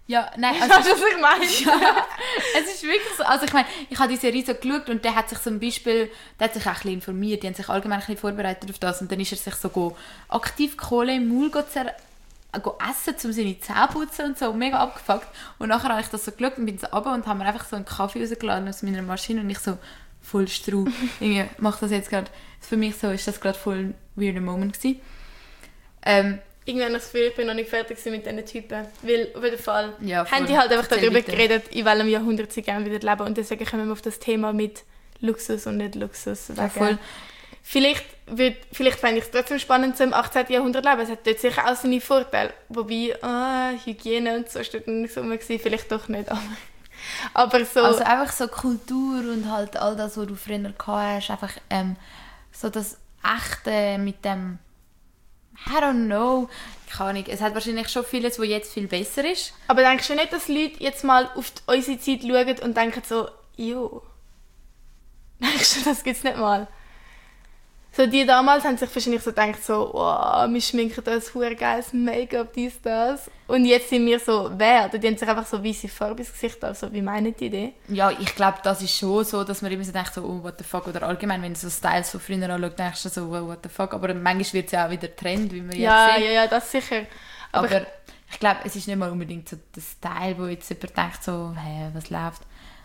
Ja, nein, Also, weißt du, was ich meine? ja, es ist wirklich so. Also ich meine, ich habe die Serie so geschaut und der hat sich zum Beispiel, der hat sich auch ein bisschen informiert, die haben sich allgemein ein bisschen vorbereitet auf das und dann ist er sich so aktiv Kohle im Maul essen, um seine Zähne zu putzen und so, mega abgefuckt. Und nachher habe ich das so geschaut und bin so runter und haben mir einfach so einen Kaffee rausgeladen aus meiner Maschine und ich so voll Strau. Irgendwie macht das jetzt gerade, für mich so ist das gerade voll ein weirder Moment gewesen. Irgendwie habe ich das Gefühl, ich bin noch nicht fertig mit diesen Typen. Weil auf jeden Fall Ja, haben die halt einfach darüber geredet, in welchem Jahrhundert sie gerne wieder leben. Und deswegen kommen wir auf das Thema mit Luxus und nicht Luxus. Ja, voll. Vielleicht fände ich es trotzdem spannend, so im 18. Jahrhundert leben. Es hat dort sicher auch seine Vorteile. Wobei, Hygiene und so ist dort nicht so immer gewesen. Vielleicht doch nicht. Aber so... Also einfach so Kultur und halt all das, was du früher gehabt hast, einfach so das Echte mit dem... I don't know. Keine Ahnung. Es hat wahrscheinlich schon vieles, was jetzt viel besser ist. Aber denkst du nicht, dass Leute jetzt mal auf unsere Zeit schauen und denken so, jo. Denkst du, das gibt es nicht mal? So die damals haben sich wahrscheinlich so gedacht, so, wow, wir schminken da ein verdammt geiles Make-up, dies, das. Und jetzt sind wir so, wer? Die haben sich einfach so weiße Farbe ins Gesicht, also wie meinen die Idee? Ja, ich glaube, das ist schon so, dass man immer so denkt, so, oh, what the fuck. Oder allgemein, wenn du so Styles von früher anschaust, denkst du so, oh, what the fuck. Aber manchmal wird es ja auch wieder Trend, wie man jetzt sieht. Ja, das sicher. Aber ich glaube, es ist nicht mal unbedingt so der Style, wo jetzt jemand denkt, so, hä, was läuft.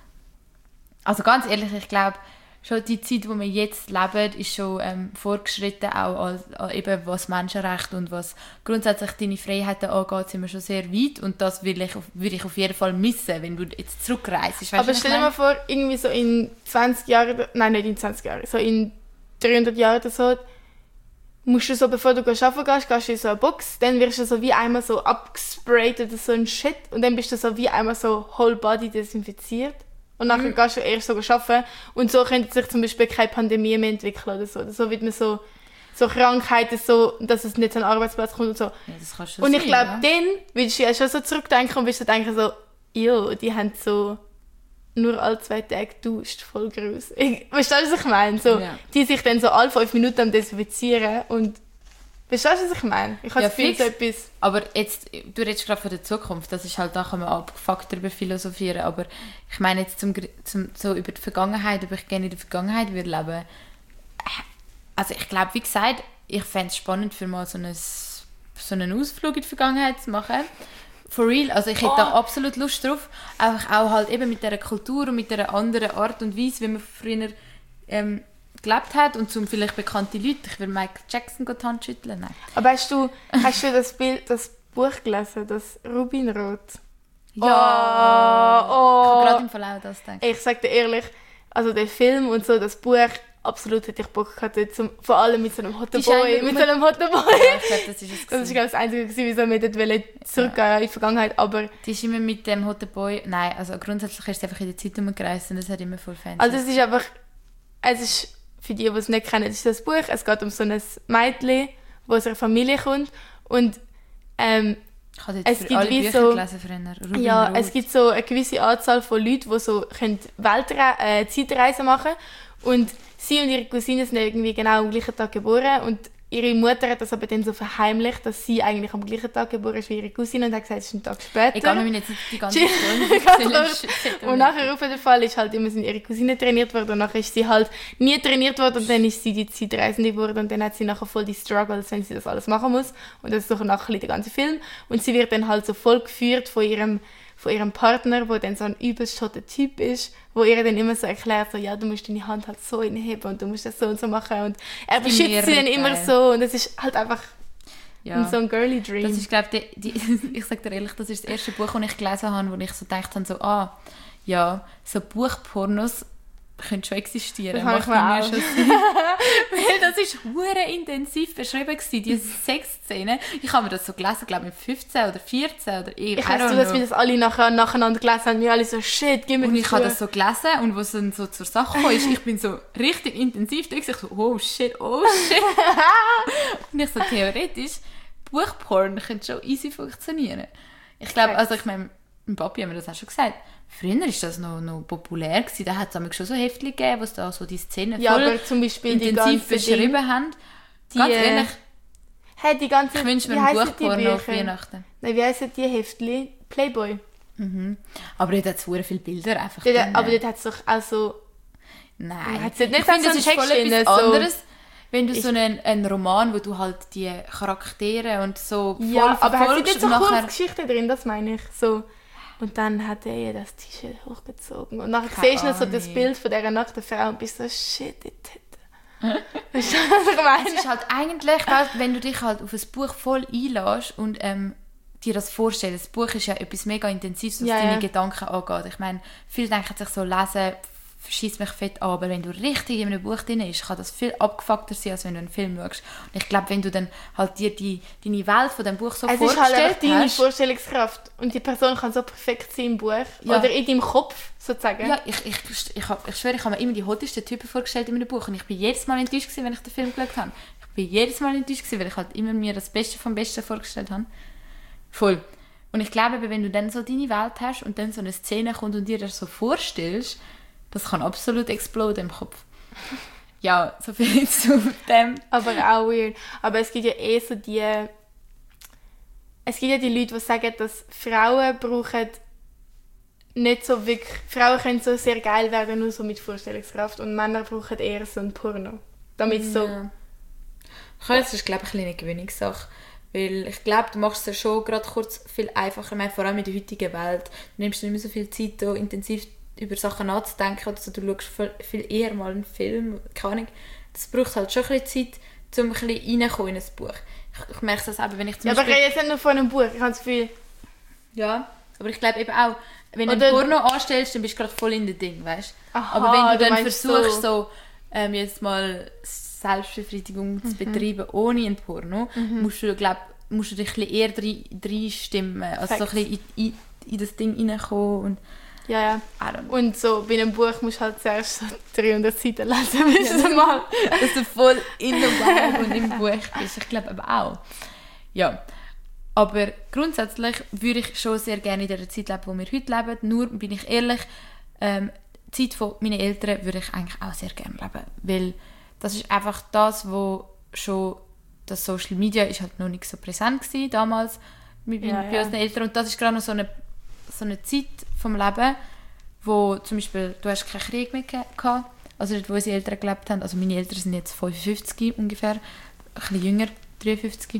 Also ganz ehrlich, ich glaube, schon die Zeit, die wir jetzt leben, ist schon fortgeschritten, auch eben was Menschenrechte und was grundsätzlich deine Freiheiten angeht, sind wir schon sehr weit und das würde ich auf jeden Fall missen, wenn du jetzt zurückreist. Aber stell dir mal vor, irgendwie so in 20 Jahren, nein, nicht in 20 Jahren, so in 300 Jahren oder so, musst du so, bevor du arbeiten gehst du in so eine Box, dann wirst du so wie einmal so abgesprayt oder so ein Shit und dann bist du so wie einmal so whole body desinfiziert. Und nachher gehst du erst so arbeiten. Und so könnte sich zum Beispiel keine Pandemie mehr entwickeln oder so. Oder so wird man so Krankheiten, so, dass es nicht an den Arbeitsplatz kommt und so. Ja, das kann schon und ich sein, glaube, ja. dann würdest du ja schon so zurückdenken und wirst du denken so, jo, die haben so nur alle 2 Tage geduscht, voll gruselig. Weißt du, was ich meine? So, Ja. die sich dann so alle 5 Minuten am desinfizieren und verstehst du, was ich meine? Ich habe Ja, das Gefühl, fix. so etwas... Aber jetzt, du redest gerade von der Zukunft, das ist halt, da kann man abgefuckt darüber philosophieren, aber ich meine jetzt so über die Vergangenheit, ob ich gerne in der Vergangenheit würde leben. Also ich glaube, wie gesagt, ich fände es spannend, für mal so einen Ausflug in die Vergangenheit zu machen. For real, also ich hätte da absolut Lust drauf, einfach auch halt eben mit dieser Kultur und mit dieser anderen Art und Weise, wie man früher gelebt hat und zum vielleicht bekannte Leute. Ich will Michael Jackson die Hand schütteln. Nein. Aber hast du das Buch gelesen, das Rubinrot? Ja! Ich habe gerade Oh. im Fall auch das gedacht. Ich sage dir ehrlich, also der Film und so, das Buch, absolut hätte ich Bock gehabt, vor allem mit so einem Hotten Boy. Mit so einem Hotten Boy. Ja, ich glaube, das ist es. Das ist das Einzige, wieso wir dort zurückgehen in die Vergangenheit, aber... Die ist immer mit dem Hotten Boy... Nein, also grundsätzlich ist sie einfach in der Zeit umgereist und das hat immer voll Fans. Also es ist einfach... Es ist, für die es nicht kennen, es ist das Buch, es geht um so ein Mädchen, das aus einer Familie kommt und ich habe jetzt es für gibt alle wie Bücher so... gelesen früher. Ja, es gibt so eine gewisse Anzahl von Leuten, die so Zeitreisen machen können. Und sie und ihre Cousine sind irgendwie genau am gleichen Tag geboren. Und ihre Mutter hat das aber dann so verheimlicht, dass sie eigentlich am gleichen Tag geboren ist wie ihre Cousine und hat gesagt, es ist ein Tag später. Egal, wir müssen jetzt nicht die ganze Story Und nachher auf jeden Fall ist halt immer ihre Cousine trainiert worden und nachher ist sie halt nie trainiert worden und dann ist sie die Zeitreisende geworden und dann hat sie nachher voll die Struggles, wenn sie das alles machen muss. Und das ist doch nachher der ganze Film. Und sie wird dann halt so voll geführt von ihrem Partner, der dann so ein übelst schotter Typ ist, wo ihr dann immer so erklärt, so, ja, du musst deine Hand halt so hinheben und du musst das so und so machen und er beschützt sie dann immer so und es ist halt einfach so ein girly Dream. Das ist, glaube ich, ich sage dir ehrlich, das ist das erste Buch, das ich gelesen habe, wo ich so gedacht habe, so, ja, so Buchpornos können schon existieren. Das macht mir schon Sinn. Weil das ist hure intensiv beschrieben gewesen, diese Sexszene. Ich habe mir das so gelesen, glaube ich, mit 15 oder 14 oder ich weiss, dass wir das alle nacheinander gelesen haben. Wir alle so, shit, gib mir und das. Und ich habe das so gelesen und was dann so zur Sache kam, ist, ich bin so richtig intensiv da. Ich so, oh shit. Und ich so, theoretisch, Buchporn könnte schon easy funktionieren. Ich glaube, also ich meine, mein Papi hat mir das auch schon gesagt. Früher war das noch populär gewesen. Da hat es schon so Heftchen gegeben, was da so die Szenen voll aber zum Beispiel intensiv beschrieben haben. Ganz ehrlich, die ganze, ich wünsche mir einen Buchporno auf Weihnachten. Nein, wie heissen die Heftchen? Playboy. Aber dort hat es sehr viele Bilder einfach Aber dort hat es doch auch so... Nein, Hat's nicht ich finde, das ist voll etwas so. anderes, wenn du so einen Roman, wo du halt die Charaktere und so voll Ja, aber hat sie verfolgst nicht so und nachher... Kurzgeschichten drin, das meine ich. So. Und dann hat er das T-Shirt hochgezogen. Und nachher Keine siehst du noch so das Ahnung. Bild von dieser nackten Frau und bist so, shit, die Titten. Weißt du, was ich meine? Es ist halt eigentlich, wenn du dich halt auf ein Buch voll einlässt und dir das vorstellst, das Buch ist ja etwas mega Intensives, was deine Gedanken angeht. Ich meine, viele denken sich so, lesen schießt mich fett an, aber wenn du richtig in einem Buch drin bist, kann das viel abgefuckter sein, als wenn du einen Film schaust. Und ich glaube, wenn du dann halt dir deine Welt von dem Buch so es vorgestellt ist halt einfach deine hast... Vorstellungskraft. Und die Person kann so perfekt sein im Buch. Ja. Oder in deinem Kopf, sozusagen. Ja, ich schwöre, ich habe mir immer die hottesten Typen vorgestellt in einem Buch und ich bin jedes Mal enttäuscht gewesen, wenn ich den Film geschaut habe. Ich bin jedes Mal enttäuscht gewesen, weil ich halt immer mir das Beste vom Besten vorgestellt habe. Voll. Und ich glaube, wenn du dann so deine Welt hast und dann so eine Szene kommt und dir das so vorstellst, das kann absolut exploden im Kopf. Ja, so viel zu dem. Aber auch weird. Aber es gibt ja so die... Es gibt ja die Leute, die sagen, dass Frauen brauchen nicht so wirklich... Frauen können so sehr geil werden, nur so mit Vorstellungskraft. Und Männer brauchen eher so ein Porno. Damit so... Ja. Das ist, glaube ich, eine Gewöhnungssache. Weil ich glaube, du machst es ja schon gerade kurz viel einfacher, ich meine, vor allem in der heutigen Welt. Du nimmst nicht mehr so viel Zeit, da intensiv über Sachen nachzudenken oder so. Du schaust viel eher mal einen Film, keine Ahnung. Das braucht halt schon ein bisschen Zeit, um ein bisschen reinzukommen in ein Buch. Ich merke das eben, wenn ich zum Ja, aber ich Beispiel... rede jetzt nicht nur von einem Buch, ich habe das Gefühl... Ja, aber ich glaube eben auch, wenn du Oder- ein Porno anstellst, dann bist du gerade voll in dem Ding, weißt du? Aha, Aber wenn du du dann meinst versuchst, so jetzt mal Selbstbefriedigung zu betreiben ohne ein Porno, musst du dich ein bisschen eher reinstimmen, also so ein bisschen in das Ding reinkommen und Ja. I don't know. Und so bei einem Buch musst du halt zuerst so 300 Seiten lesen, bis du mal... Dass du voll in der Vibe und im Buch bist. Ich glaube aber auch. Ja. Aber grundsätzlich würde ich schon sehr gerne in der Zeit leben, wo wir heute leben. Nur, bin ich ehrlich, die Zeit von meinen Eltern würde ich eigentlich auch sehr gerne leben. Weil das ist einfach das, wo schon... Das Social Media ist halt noch nicht so präsent gewesen, damals bei unseren Eltern. Und das ist gerade noch so eine Zeit vom Leben, wo zum Beispiel, du hast keinen Krieg mehr gehabt, also dort, wo unsere Eltern gelebt haben. Also meine Eltern sind jetzt 55 ungefähr, ein bisschen jünger, 53.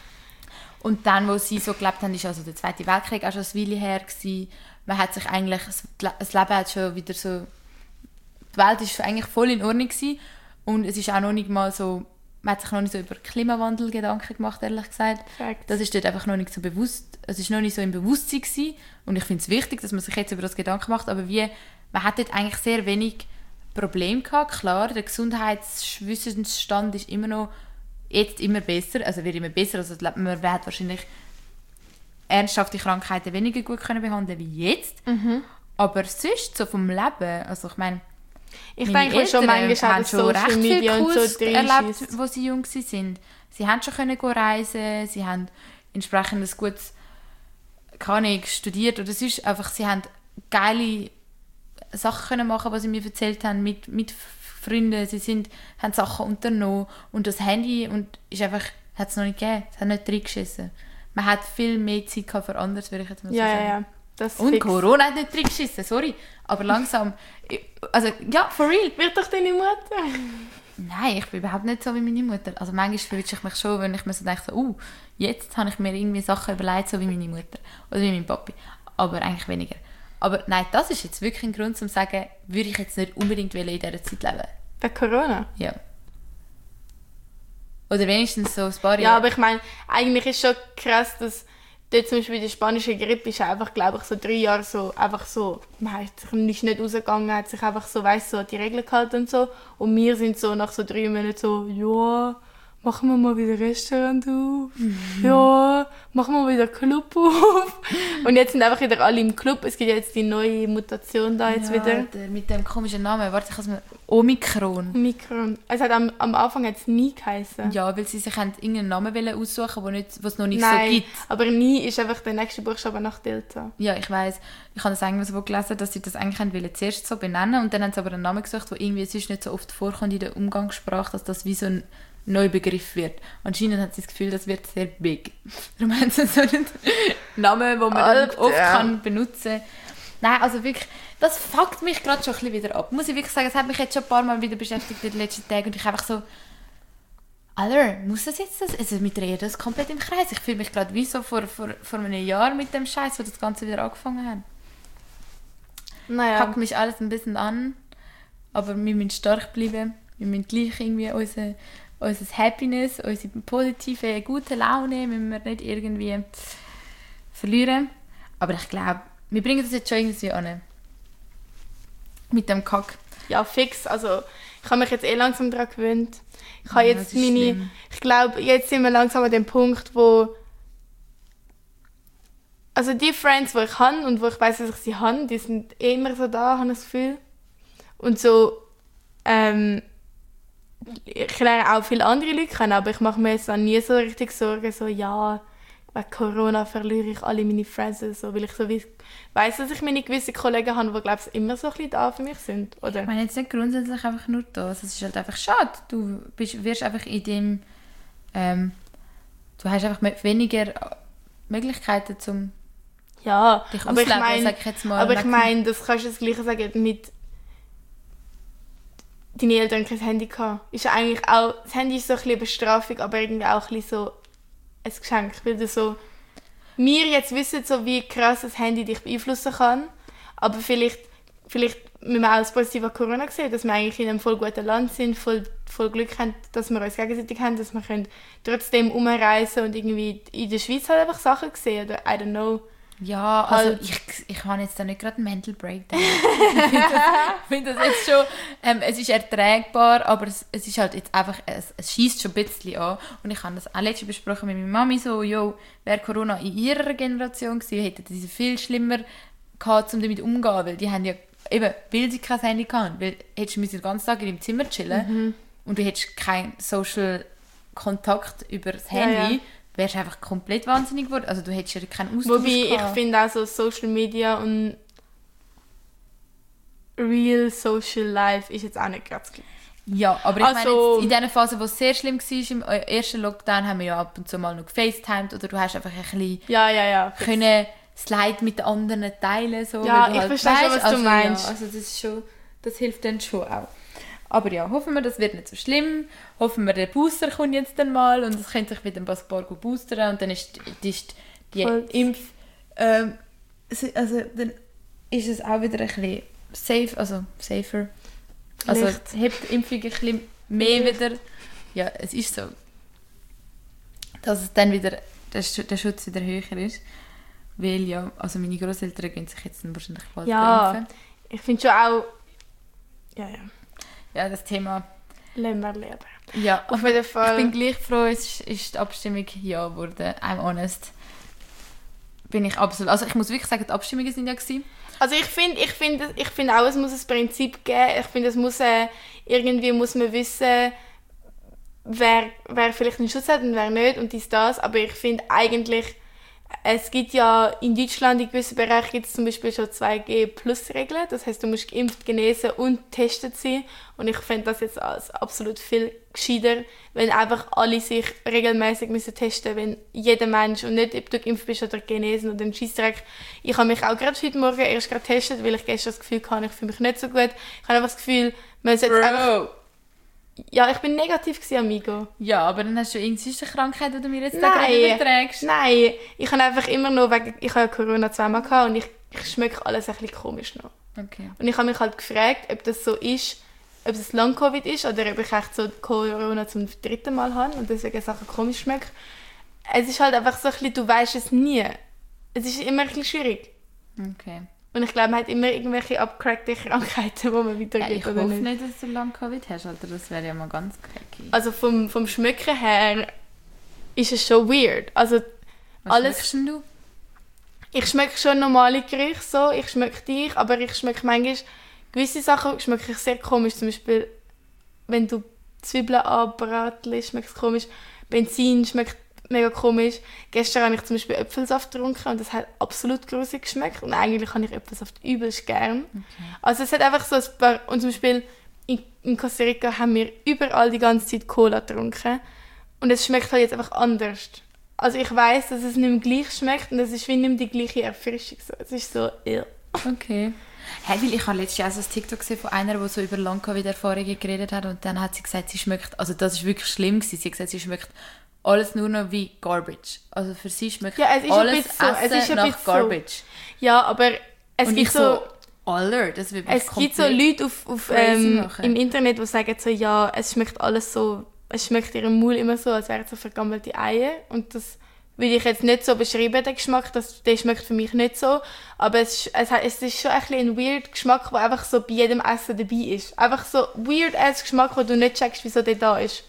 Und dann, wo sie so gelebt haben, ist also der Zweite Weltkrieg auch schon ein Weile her gewesen. Man hat sich eigentlich, das Leben hat schon wieder so, die Welt ist eigentlich voll in Ordnung gewesen. Und es ist auch noch nicht mal so, man hat sich noch nicht so über Klimawandel Gedanken gemacht, ehrlich gesagt. Fact. Das ist dort einfach noch nicht so bewusst, es ist noch nicht so im Bewusstsein gewesen. Und ich finde es wichtig, dass man sich jetzt über das Gedanken macht, aber man hat dort eigentlich sehr wenig Probleme gehabt. Klar, der Gesundheitswissensstand ist jetzt immer besser, also wird immer besser, also man wird wahrscheinlich ernsthafte Krankheiten weniger gut können behandeln wie jetzt. Aber sonst, so vom Leben, also ich meine, Ich meine denke schon Eltern manchmal auch, haben dass schon Social recht viel Media und Kurs so erlebt, drin wo sie jung waren. Sie haben schon können reisen, sie haben entsprechend ein gutes, keine Ahnung, studiert oder sonst einfach, sie haben geile Sachen können machen, was sie mir erzählt haben mit Freunden. Sie haben Sachen unternommen und das Handy ist einfach, hat es noch nicht gegeben, es hat nicht reingeschissen. Man hat viel mehr Zeit gehabt für anderes, würde ich jetzt mal so sagen. Ja. Das Und fix. Corona hat nicht reingeschissen, sorry. Aber langsam, also ja, for real. Wird doch deine Mutter? Nein, ich bin überhaupt nicht so wie meine Mutter. Also manchmal verwünsche ich mich schon, wenn ich mir so denke, so, jetzt habe ich mir irgendwie Sachen überlegt, so wie meine Mutter oder wie mein Papi. Aber eigentlich weniger. Aber nein, das ist jetzt wirklich ein Grund, um zu sagen, würde ich jetzt nicht unbedingt in dieser Zeit leben. Bei Corona? Ja. Oder wenigstens so ein paar Jahre. Ja, aber ich meine, eigentlich ist schon krass, dass dort zum Beispiel die spanische Grippe ist einfach, glaube ich, so 3 Jahre so, einfach so, man ist nicht rausgegangen, hat sich einfach so, weißt so an die Regeln gehalten und so. Und wir sind so nach so 3 Monaten so, ja, machen wir mal wieder Restaurant auf. Ja, machen wir wieder Club auf. Und jetzt sind einfach wieder alle im Club. Es gibt ja jetzt die neue Mutation da jetzt wieder. Mit dem komischen Namen. Warte, ich kann es mir... Omikron. Omikron. Es hat am Anfang jetzt nie geheißen. Ja, weil sie sich irgendeinen Namen aussuchen wollten, den es noch nicht Nein, so gibt. aber nie ist einfach der nächste Buchstabe nach Delta. Ja, ich weiss. Ich habe das irgendwo gelesen, dass sie das eigentlich wollen zuerst so benennen und dann haben sie aber einen Namen gesucht, der irgendwie sonst nicht so oft vorkommt in der Umgangssprache, dass das wie so ein neu Begriff wird. Anscheinend hat sie das Gefühl, das wird sehr big. Darum haben sie so einen Namen, den man dann oft kann benutzen kann. Nein, also wirklich, das fuckt mich gerade schon ein bisschen wieder ab. Muss ich wirklich sagen, es hat mich jetzt schon ein paar Mal wieder beschäftigt in den letzten Tagen und ich einfach so, Alter, muss das jetzt das? Also mit drehen das komplett im Kreis. Ich fühle mich gerade wie so vor einem Jahr mit dem Scheiß, wo das Ganze wieder angefangen hat. Naja. Packt mich alles ein bisschen an, aber wir müssen stark bleiben. Wir müssen gleich irgendwie unser Happiness, unsere positive, gute Laune müssen wir nicht irgendwie verlieren. Aber ich glaube, wir bringen das jetzt schon irgendwie an. Mit dem Kack. Ja, fix. Also, ich habe mich jetzt langsam daran gewöhnt. Ich glaube, jetzt sind wir langsam an dem Punkt, wo also die Friends, die ich habe und wo ich weiss, dass ich sie habe, die sind immer so da, habe ich das Gefühl. Und so, ich lerne auch viele andere Leute kennen, aber ich mache mir jetzt dann nie so richtig Sorgen, so, ja, wegen Corona verliere ich alle meine Friends, so, weil ich so weiss, dass ich meine gewissen Kollegen habe, die, glaube ich, immer so ein bisschen da für mich sind, oder? Ich meine jetzt nicht grundsätzlich einfach nur das, es ist halt einfach schade. Du wirst einfach in dem, du hast einfach weniger Möglichkeiten zum dich ausleben, sag ich jetzt mal. Aber ich meine, das kannst du das Gleiche sagen mit deine Eltern haben kein Handy gehabt. Ist ja eigentlich auch, das Handy ist so ein bisschen eine Bestrafung, aber irgendwie auch ein bisschen so ein Geschenk, weil du so, wir jetzt wissen so, wie krass das Handy dich beeinflussen kann, aber vielleicht müssen wir auch das Positive an Corona sehen, dass wir eigentlich in einem voll guten Land sind, voll Glück haben, dass wir uns gegenseitig haben, dass wir trotzdem umreisen und irgendwie in der Schweiz halt einfach Sachen sehen oder I don't know. Ja, also halt. ich habe jetzt da nicht gerade einen Mental Breakdown. Ich finde das jetzt schon, es ist erträgbar, aber es ist halt jetzt einfach, es schießt schon ein bisschen an. Und ich habe das auch letztens besprochen mit meiner Mami, so, wäre Corona in ihrer Generation gewesen, hätten sie viel schlimmer gehabt, um damit umzugehen, weil die haben ja, eben, weil sie kein Handy hatten, weil hättest du den ganzen Tag in deinem Zimmer chillen und du hättest keinen Social Kontakt über das Handy, wärst du einfach komplett wahnsinnig geworden. Also du hättest ja keinen Austausch Wobei, ich finde auch so Social Media und Real Social Life ist jetzt auch nicht ganz gleich. Ja, aber ich meine, jetzt in dieser Phase, wo es sehr schlimm war, im ersten Lockdown, haben wir ja ab und zu mal noch gefacetimed oder du hast einfach ein bisschen können Slide mit den anderen teilen. So, ja, ich verstehe schon, was du meinst. Ja, also das hilft dann schon auch. Aber ja, hoffen wir, das wird nicht so schlimm. Hoffen wir, der Booster kommt jetzt dann mal und es könnte sich wieder ein paar boostern und dann ist die Impf... also dann ist es auch wieder ein bisschen safer. Also hebt die Impfung ein bisschen mehr wieder... Ja, es ist so. Dass es dann wieder der Schutz wieder höher ist. Weil ja, also meine Grosseltern gehen sich jetzt wahrscheinlich bald impfen. Ich finde schon auch... Ja, das Thema... Lassen wir leben. Ja, auf jeden Fall. Ich bin gleich froh, es ist die Abstimmung ja geworden. I'm honest. Bin ich absolut... Also ich muss wirklich sagen, die Abstimmungen sind ja gewesen. Also ich finde auch, es muss ein Prinzip geben. Ich finde, es muss irgendwie muss man wissen, wer vielleicht einen Schutz hat und wer nicht und das. Aber ich finde eigentlich, es gibt ja in Deutschland in gewissen Bereichen gibt es zum Beispiel schon 2G-Plus-Regeln. Das heisst, du musst geimpft, genesen und getestet sein. Und ich finde das jetzt als absolut viel gescheiter, wenn einfach alle sich regelmäßig testen müssen, wenn jeder Mensch und nicht, ob du geimpft bist oder genesen oder ein Scheissdreck. Ich habe mich auch gerade heute Morgen erst getestet, weil ich gestern das Gefühl hatte, ich fühle mich nicht so gut. Ich habe einfach das Gefühl, man sollte einfach... Ja, ich bin negativ gewesen, Amigo. Ja, aber dann hast du irgendeine Krankheit, die du mir jetzt überträgst. Nein, ich habe einfach immer noch ich habe ja Corona zweimal gehabt und ich schmecke alles ein bisschen komisch noch. Okay. Und ich habe mich halt gefragt, ob das so ist, ob es Long-Covid ist oder ob ich echt so Corona zum 3. Mal habe und deswegen Sachen komisch schmecke. Es ist halt einfach so ein bisschen, du weißt es nie. Es ist immer ein bisschen schwierig. Okay. Und ich glaube, man hat immer irgendwelche abgecrackte Krankheiten, die man weitergibt. Ja, ich hoffe nicht, dass du Long-Covid hast, Alter. Das wäre ja mal ganz cracky. Also vom Schmecken her ist es schon weird. Also was schmeckst denn du? Ich schmecke schon normale Gerichte so. Ich schmecke dich, aber ich schmecke manchmal... Gewisse Sachen schmecke ich sehr komisch. Zum Beispiel, wenn du Zwiebeln anbratest, schmeckt es komisch. Benzin schmeckt mega komisch. Gestern habe ich zum Beispiel Äpfelsaft getrunken und das hat absolut grusig geschmeckt. Und eigentlich habe ich Äpfelsaft übelst gern. Okay. Also es hat einfach so ein paar... Und zum Beispiel in Costa Rica haben wir überall die ganze Zeit Cola getrunken. Und es schmeckt halt jetzt einfach anders. Also ich weiss, dass es nicht mehr gleich schmeckt und es ist wie nicht mehr die gleiche Erfrischung. So. Es ist so, ja. Okay. Hey, weil ich habe letztes Jahr so ein TikTok gesehen von einer, die so über Long-Covid-Erfahrungen geredet hat und dann hat sie gesagt, sie schmeckt, also das ist wirklich schlimm gewesen, sie hat gesagt, sie schmeckt alles nur noch wie Garbage. Also für sie schmeckt alles Essen nach Garbage. So. Ja, aber es und gibt so... Alter, das wird es gibt so Leute im Internet, die sagen so, ja, es schmeckt alles so, es schmeckt ihrem Mund immer so, als wären es so vergammelte Eier. Und das würde ich jetzt nicht so beschreiben, den Geschmack, der schmeckt für mich nicht so. Aber es ist schon ein weird Geschmack, der einfach so bei jedem Essen dabei ist. Einfach so weird ass Geschmack, wo du nicht checkst, wieso der da ist.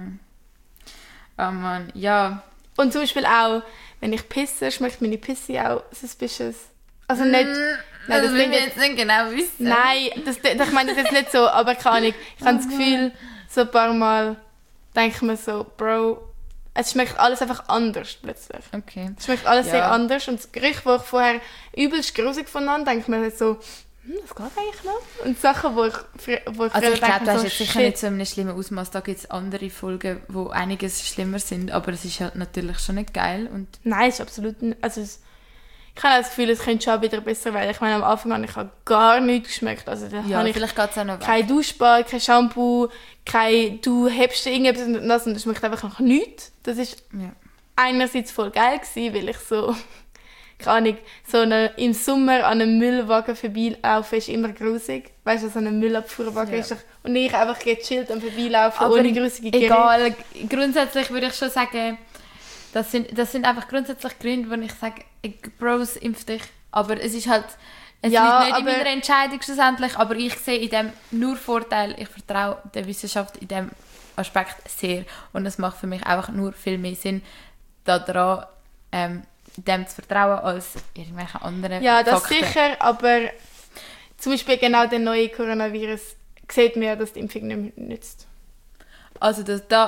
Oh Mann, ja. Und zum Beispiel auch, wenn ich pisse, schmeckt meine Pisse auch suspicious. Also nicht... Nein, das will ich jetzt nicht genau wissen. Nein, ich meine das jetzt nicht so, aber keine Ahnung. Ich habe das Gefühl, so ein paar Mal denke ich mir so, Bro, es schmeckt alles einfach anders plötzlich. Okay. Es schmeckt alles sehr anders und das Gericht, das ich vorher übelst grusig fand, denke ich mir so, das geht eigentlich noch. Und Sachen, wo ich also ich glaube, das ist jetzt so, sicher nicht so in einem schlimmen Ausmaß. Da gibt es andere Folgen, wo einiges schlimmer sind, aber es ist halt natürlich schon nicht geil. Und nein, es ist absolut nicht, also ich habe das Gefühl, es könnte schon wieder besser werden. Ich meine, am Anfang habe ich gar nichts geschmeckt. Also da habe ich vielleicht geht's auch noch kein Duschbad, kein Shampoo, du hebst irgendetwas und das und es schmeckt einfach nach nichts. Das ist einerseits voll geil gewesen, weil ich so, keine Ahnung, im Sommer an einem Müllwagen vorbeilaufen ist immer grusig. Weißt du, so ein Müllabfuhrwagen ist und ich einfach gechillt am Vorbeilaufen, aber ohne grusige Geräte. Egal, grundsätzlich würde ich schon sagen, das sind einfach grundsätzlich Gründe, wo ich sage, Bros, impf dich. Aber es ist halt, es liegt nicht in meiner Entscheidung schlussendlich, aber ich sehe in dem nur Vorteil. Ich vertraue der Wissenschaft in dem Aspekt sehr. Und es macht für mich einfach nur viel mehr Sinn, daran dem zu vertrauen, als irgendwelche anderen Ja, das Fakten. sicher, aber zum Beispiel genau der neue Coronavirus sieht man ja, dass die Impfung nicht nützt. Also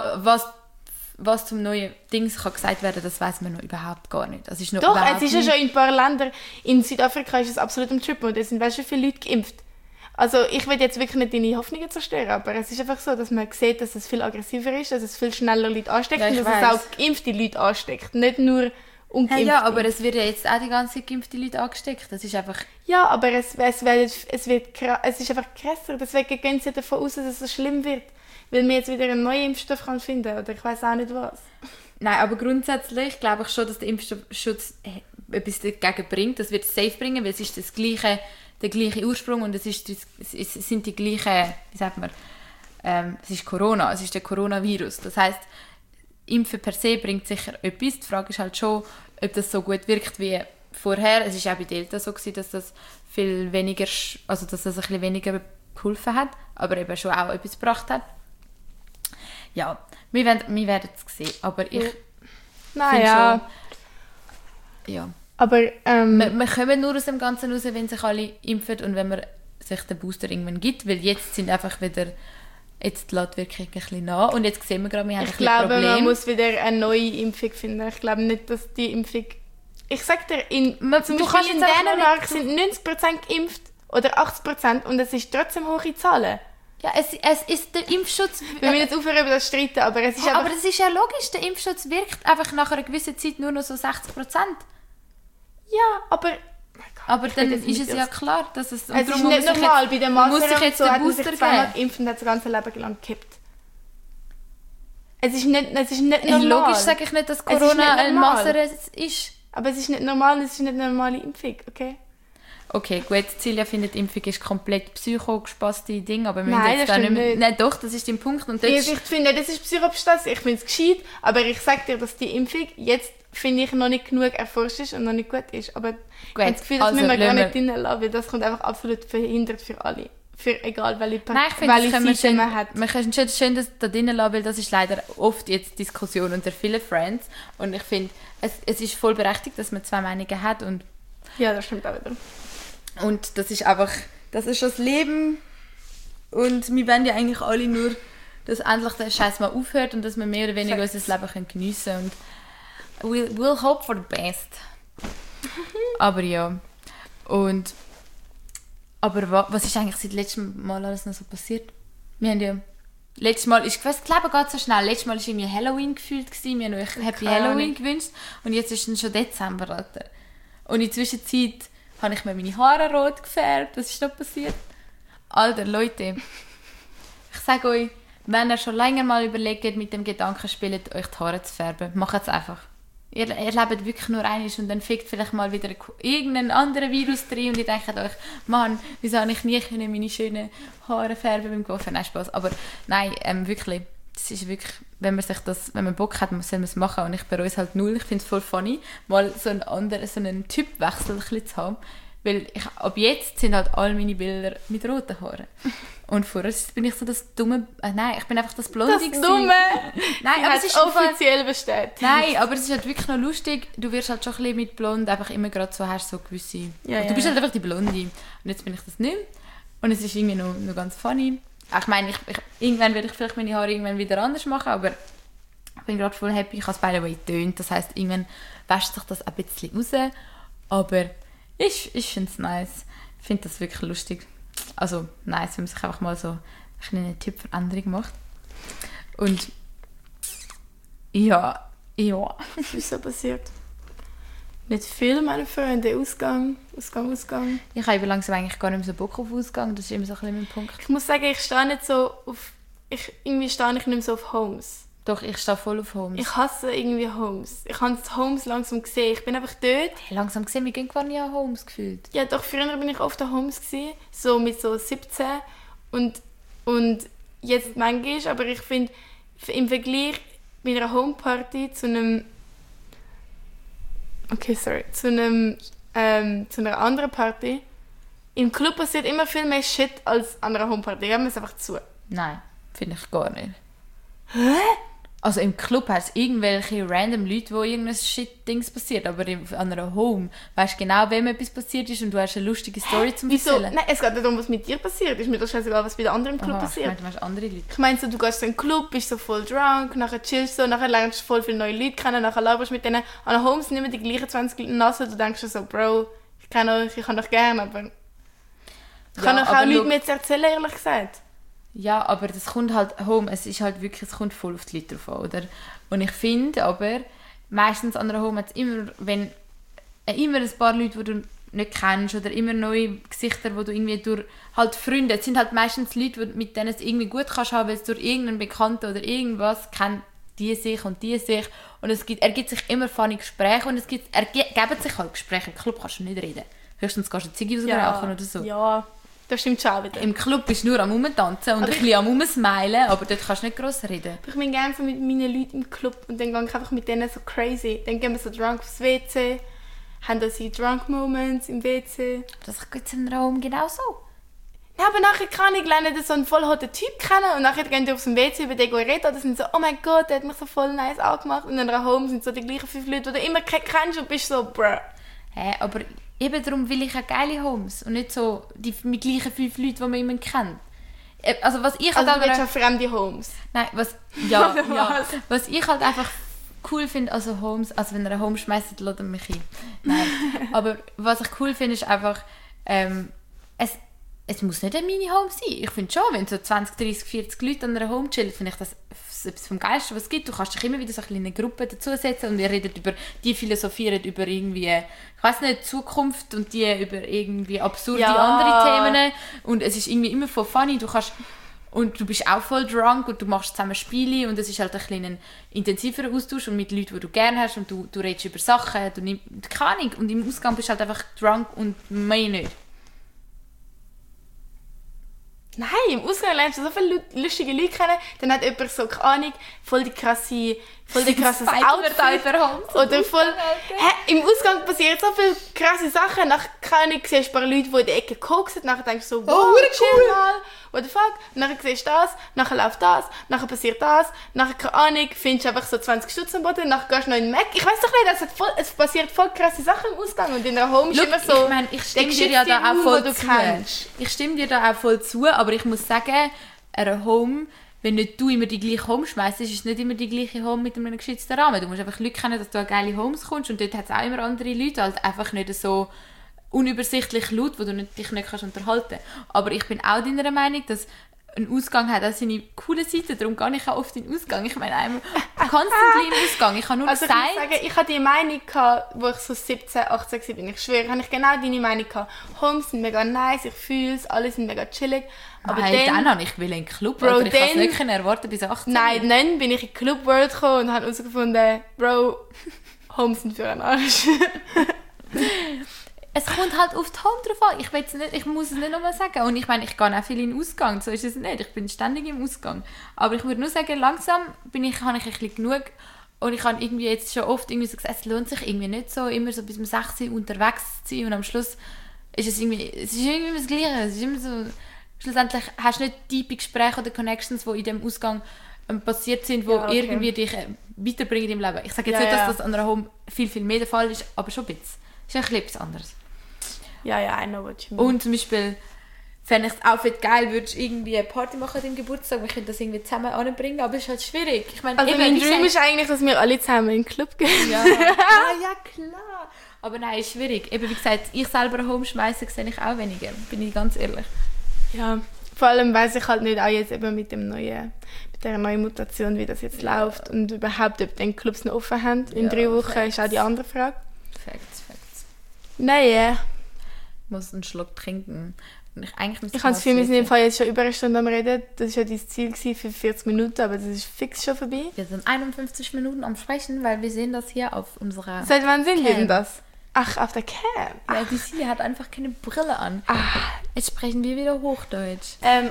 was zum neuen Dings kann gesagt werden, das weiß man noch überhaupt gar nicht. Das ist noch doch, es ist ja schon in ein paar Ländern. In Südafrika ist es absolut im Triple und es sind schon viele Leute geimpft. Also ich will jetzt wirklich nicht deine Hoffnungen zerstören, aber es ist einfach so, dass man sieht, dass es viel aggressiver ist, dass es viel schneller Leute ansteckt und dass es auch geimpfte Leute ansteckt, nicht nur ungeimpfte. Ja, aber es wird ja jetzt auch die ganze Zeit geimpfte Leute angesteckt. Das ist einfach... Ja, aber es ist einfach krasser. Deswegen gehen sie davon aus, dass es so schlimm wird. Weil wir jetzt wieder einen neuen Impfstoff finden können, oder ich weiss auch nicht was. Nein, aber grundsätzlich glaube ich schon, dass der Impfstoffschutz etwas dagegen bringt. Das wird es safe bringen, weil es ist der gleiche Ursprung und es sind die gleichen, wie sagt man, es ist Corona, es ist der Coronavirus. Das heisst, Impfen per se bringt sicher etwas. Die Frage ist halt schon, ob das so gut wirkt wie vorher. Es war auch bei Delta so gewesen, dass das viel weniger, also dass das ein bisschen weniger geholfen hat, aber eben schon auch etwas gebracht hat. Ja, wir werden es sehen, aber ich finde schon... Ja. Aber, wir kommen nur aus dem Ganzen raus, wenn sich alle impfen und wenn man sich den Booster irgendwann gibt, weil jetzt sind einfach wieder... Jetzt lässt die Wirkung ein bisschen nach und jetzt sehen wir gerade, wir haben ein Problem. Ich glaube, man muss wieder eine neue Impfung finden. Ich glaube nicht, dass die Impfung... Ich sag dir, zum Beispiel in Dänemark sind 90% geimpft oder 80% und es ist trotzdem hohe Zahlen. Ja, es ist der Impfschutz... Wir müssen jetzt aufhören über das streiten, aber es ist einfach... Aber das ist ja logisch, der Impfschutz wirkt einfach nach einer gewissen Zeit nur noch so 60%. Ja, aber... Aber dann ist es ja klar, dass es... Es ist nicht normal, bei den Masern jetzt so den hat man Booster sich zweimal geben. geimpft und hat das ganze Leben lang gekippt. Es ist nicht normal. Logisch sage ich nicht, dass Corona ein Masern ist. Aber es ist nicht normal, es ist nicht eine normale Impfung, okay? Okay, gut, Silja findet, Impfung ist komplett psychogespasste Ding, aber wir Nein, müssen jetzt das da stimmt nicht... Nein, doch, das ist dein Punkt. Und ich finde, das ist psychogespasst, ich finde es gescheit, aber ich sage dir, dass die Impfung jetzt, finde ich, noch nicht genug erforscht ist und noch nicht gut ist. Aber ich habe das Gefühl, das müssen wir gar nicht drin lassen, weil das kommt einfach absolut verhindert für alle. Für egal, welche Seite man hat. Man kann schön das da drin lassen, weil das ist leider oft jetzt Diskussion unter vielen Friends. Und ich finde, es ist voll berechtigt, dass man zwei Meinungen hat. Und ja, das stimmt auch wieder. Und das ist einfach, das ist das Leben. Und wir wollen ja eigentlich alle nur, dass endlich der Scheiß mal aufhört und dass wir mehr oder weniger unser Leben geniessen können. Und we'll hope for the best. Aber ja. Aber was ist eigentlich seit letztem Mal alles noch so passiert? Wir haben ja... Letztes Mal, das Leben geht so schnell. Letztes Mal war irgendwie Halloween gefühlt. Wir haben euch Happy Halloween gewünscht. Und jetzt ist es schon Dezember, Alter. Und in der Zwischenzeit habe ich mir meine Haare rot gefärbt. Was ist noch passiert? Alter, Leute. Ich sage euch, wenn ihr schon länger mal überlegt, mit dem Gedanken spielt, euch die Haare zu färben, macht es einfach. Ihr lebt wirklich nur einmal und dann fickt vielleicht mal wieder irgendein anderer Virus drin und ihr denkt euch, Mann, wieso habe ich nie meine schönen Haare färben beim Coiffeur? Nein, Spaß. Aber nein, wirklich, das ist wirklich, wenn man Bock hat, soll man es machen und ich bereue es halt null. Ich finde es voll funny, mal so einen Typwechsel ein bisschen zu haben, weil ab jetzt sind halt all meine Bilder mit roten Haaren. Und vorher bin ich so das dumme... nein, ich bin einfach das Blondie. Das Dumme? Nein, aber es ist offiziell bestätigt. Nein, aber es ist halt wirklich noch lustig. Du wirst halt schon ein bisschen mit Blond einfach immer gerade so, hast so gewisse... Ja, du bist halt einfach die Blondie. Und jetzt bin ich das nicht mehr. Und es ist irgendwie noch ganz funny. Ich meine, irgendwann werde ich vielleicht meine Haare irgendwann wieder anders machen, aber ich bin gerade voll happy. Ich habe es by the way getönt. Das heisst, irgendwann wäscht sich das ein bisschen raus. Aber ich finde es nice. Ich finde das wirklich lustig. Also nice, wenn man sich einfach mal so eine kleine Typveränderung macht. Und ja. Was ist so passiert? Nicht viel, meine Freunde. Ausgang. Ich habe langsam eigentlich gar nicht mehr so Bock auf Ausgang. Das ist immer so ein bisschen mein Punkt. Ich muss sagen, ich stehe nicht so auf... Irgendwie stehe ich nicht mehr so auf Homes. Doch, ich stehe voll auf Homes. Ich hasse irgendwie Homes. Ich habe Homes langsam gesehen. Ich bin einfach dort. Hey, langsam gesehen, wir gehen gar nicht an Homes gefühlt. Ja, doch, früher bin ich oft an Homes gewesen, so mit so 17. Und jetzt manchmal, aber ich finde, im Vergleich mit einer Homeparty zu einem... Okay, sorry. Zu einer anderen Party. Im Club passiert immer viel mehr Shit als an einer Homeparty. Geben wir es einfach zu. Nein, finde ich gar nicht. Hä? Also im Club hast du irgendwelche random Leute, wo irgendein Shit-Dings passiert, aber an einer Home weißt du genau, wem etwas passiert ist und du hast eine lustige Story zum Erzählen. Nein, es geht nicht darum, was mit dir passiert. Ist mir doch scheißegal, was bei den anderen im Club passiert. Ich meine, du hast andere Leute. Ich meine, so, du gehst in einen Club, bist so voll drunk, nachher chillst du, nachher lernst du voll viele neue Leute kennen, nachher laberst du mit denen. An einer Home sind immer die gleichen 20 Leute nassen, du denkst so, Bro, ich kenne euch, ich kann euch gerne, aber... Ich kann euch auch nichts mehr zu erzählen, ehrlich gesagt. Ja, aber das kommt halt Home, es kommt voll auf die Leute drauf an, oder? Und ich finde aber, meistens an einer Home hat es immer ein paar Leute, die du nicht kennst, oder immer neue Gesichter, die du irgendwie durch halt Freunde, es sind halt meistens Leute, mit denen es irgendwie gut kannst haben, weil es durch irgendeinen Bekannten oder irgendwas kennt die sich und die sich und ergibt sich immer funny Gespräche und ergeben sich halt Gespräche. Im Club kannst du nicht reden. Höchstens kannst du eine Ziege rauchen oder so. Ja, das stimmt schon wieder. Im Club bist du nur am Rumtanzen und ein bisschen am Rumsmilen, aber dort kannst du nicht gross reden. Ich bin gerne mit meinen Leuten im Club und dann gehe ich einfach mit denen so crazy. Dann gehen wir so drunk aufs WC, haben unsere drunk Moments im WC. Das geht im Raum genauso. Ja, aber nachher kann ich lernen so einen voll hotten Typ kennen und nachher gehen die aufs WC über den reden oder sind so, oh mein Gott, der hat mich so voll nice angemacht. Und in einer Home sind so die gleichen 5 Leute, die du immer kennst und bist so, bruh. Hä, aber eben darum will ich auch geile Homes und nicht so die mit gleichen 5 Leuten, die man immer kennt. Also was ich halt also du willst auch fremde Homes? Nein, was ich halt einfach cool finde, also Homes, also wenn ihr eine Home schmeißt, ladet mich ein. Nein, aber was ich cool finde, ist einfach, es muss nicht eine Mini-Home sein. Ich finde schon, wenn so 20, 30, 40 Leute an einer Home chillen, finde ich das etwas vom Geilsten, was es gibt. Du kannst dich immer wieder so eine Gruppe dazusetzen und ihr redet über, die philosophieren über irgendwie, ich weiss nicht, Zukunft und die über irgendwie absurde andere Themen. Und es ist irgendwie immer voll funny. Und du bist auch voll drunk und du machst zusammen Spiele und es ist halt ein bisschen intensiverer Austausch und mit Leuten, die du gerne hast und du redest über Sachen, keine Ahnung. Und im Ausgang bist du halt einfach drunk und mehr nicht. Nein, im Ausgang lernst du so viele lustige Leute kennen, dann hat jemand so, keine Ahnung, voll die krasses Outfit. Oder voll... Im Ausgang passieren so viele krasse Sachen. Nach keine Ahnung, siehst du ein paar Leute, die in der Ecke koksen, nachher denkst du so, wow, chill mal, what the fuck. Nachher siehst du das, nachher läuft das, nachher passiert das, nachher, keine Ahnung, findest du einfach so 20 Stutz am Boden, nachher gehst du noch in den Mac. Ich weiss doch nicht, es passiert voll krasse Sachen im Ausgang und in der Home ist immer so... Ich stimme dir ja da auch voll zu. Ich stimme dir da auch voll zu, aber ich muss sagen, eine Home... Wenn nicht du immer die gleiche Home schmeißt, ist es nicht immer die gleiche Home mit einem geschützten Rahmen. Du musst einfach Leute kennen, dass du an geile Homes kommst und dort hat es auch immer andere Leute, halt einfach nicht so unübersichtlich laut, wo du dich nicht kannst unterhalten kannst. Aber ich bin auch deiner Meinung, dass ein Ausgang hat auch seine coole Seite, darum gehe ich auch oft in den Ausgang. Ich meine, einmal constantly in den Ausgang. Ich habe nur gesagt... Ich muss sagen, ich hatte die Meinung, wo ich so 17, 18 war. Ich schwöre, habe ich genau deine Meinung gehabt. Homes sind mega nice, ich fühle es, alle sind mega chillig. Aber dann habe ich in den Club, Bro, ich kann es nicht erwarten bis 18. Nein, dann bin ich in Club World gekommen und habe herausgefunden, Bro, Homes sind für einen Arsch. Es kommt halt auf die Home drauf an. Ich muss es nicht nochmal sagen. Und ich meine, ich gehe auch viel in den Ausgang. So ist es nicht. Ich bin ständig im Ausgang. Aber ich würde nur sagen, langsam habe ich ein bisschen genug. Und ich habe irgendwie jetzt schon oft irgendwie so gesagt, es lohnt sich irgendwie nicht so, immer so bis um 6 Uhr unterwegs zu sein. Und am Schluss ist es irgendwie das Gleiche. Es ist immer so, schlussendlich hast du nicht tiefe Gespräche oder Connections, die in dem Ausgang passiert sind, die irgendwie dich weiterbringen im Leben. Ich sage jetzt nicht, dass das an einer Home viel, viel mehr der Fall ist, aber schon ein bisschen. Es ist ein bisschen etwas anderes. Ja, I know what you mean. Und zum Beispiel fände ich es auch geil, würdest du irgendwie eine Party machen an deinem Geburtstag, wir könnten das irgendwie zusammen anbringen, aber es ist halt schwierig. Ich meine, also mein Dream ist eigentlich, dass wir alle zusammen in den Club gehen. Ja, klar. Aber nein, ist schwierig. Eben wie gesagt, ich selber Home schmeißen sehe ich auch weniger, bin ich ganz ehrlich. Ja, vor allem weiss ich halt nicht auch jetzt eben mit dieser neuen Mutation, wie das jetzt läuft und überhaupt, ob die Clubs noch offen haben. In 3 Wochen Facts. Ist auch die andere Frage. Facts. Nein. Ich muss einen Schluck trinken. Ich habe das Gefühl, wir sind im Fall jetzt schon über eine Stunde am Reden. Das war ja dein Ziel für 40 Minuten, aber das ist fix schon vorbei. Wir sind 51 Minuten am Sprechen, weil wir sehen das hier auf unserer Seit wann sind wir denn das? Ach, auf der Cam. Ja, die Silja hat einfach keine Brille an. Jetzt sprechen wir wieder Hochdeutsch.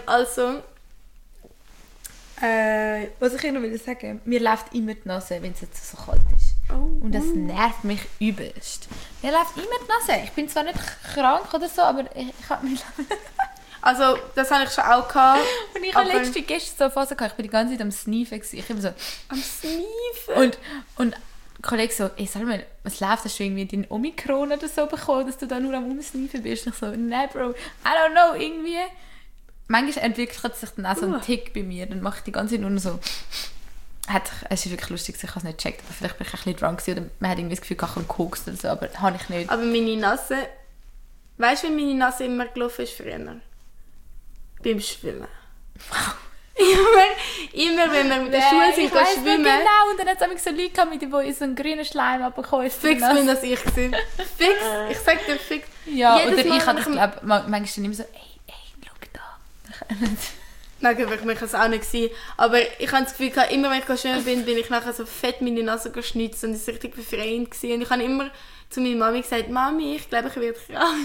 Was ich noch will sagen, mir läuft immer die Nase, wenn es jetzt so kalt ist. Und das nervt mich übelst. Mir läuft immer die Nase. Ich bin zwar nicht krank oder so, aber ich habe mich... Also, das habe ich schon auch gehabt. Und ich habe gestern so eine Phase gehabt, ich bin die ganze Zeit am Sneefen. Ich immer so... Am Sneefen? Und ein Kollege so, sag mal, was läuft? Hast du irgendwie den Omikron oder so bekommen, dass du da nur am Umsneefen bist? Und ich so, nein, Bro, I don't know, irgendwie... Manchmal entwickelt sich dann auch so ein Tick bei mir. Dann mache ich die ganze Zeit nur so... Es ist wirklich lustig, ich habe es nicht gecheckt, aber vielleicht bin ich ein bisschen drunk oder man hat irgendwie das Gefühl, ich habe gekokst oder so, aber das habe ich nicht. Aber meine Nase... Weißt du, wie meine Nase immer gelaufen ist früher? Beim Schwimmen. immer wenn wir mit der Schule sind, schwimmen. Genau, und dann hat es so Leute gehabt, die so einen grünen Schleim abbekommen. Fix bin das ich gewesen. Fix, ich sag dir fix. Ja, jedes oder Mal, ich habe das, glaube manchmal immer so, ey, schau da. Nein, ich habe es auch nicht gesehen. Aber ich habe das Gefühl, immer wenn ich schwimmen bin ich nachher so fett meine Nase geschnitzt und es war richtig befreiend gewesen. Und ich habe immer zu meiner Mami gesagt, Mami, ich glaube, ich werde krank.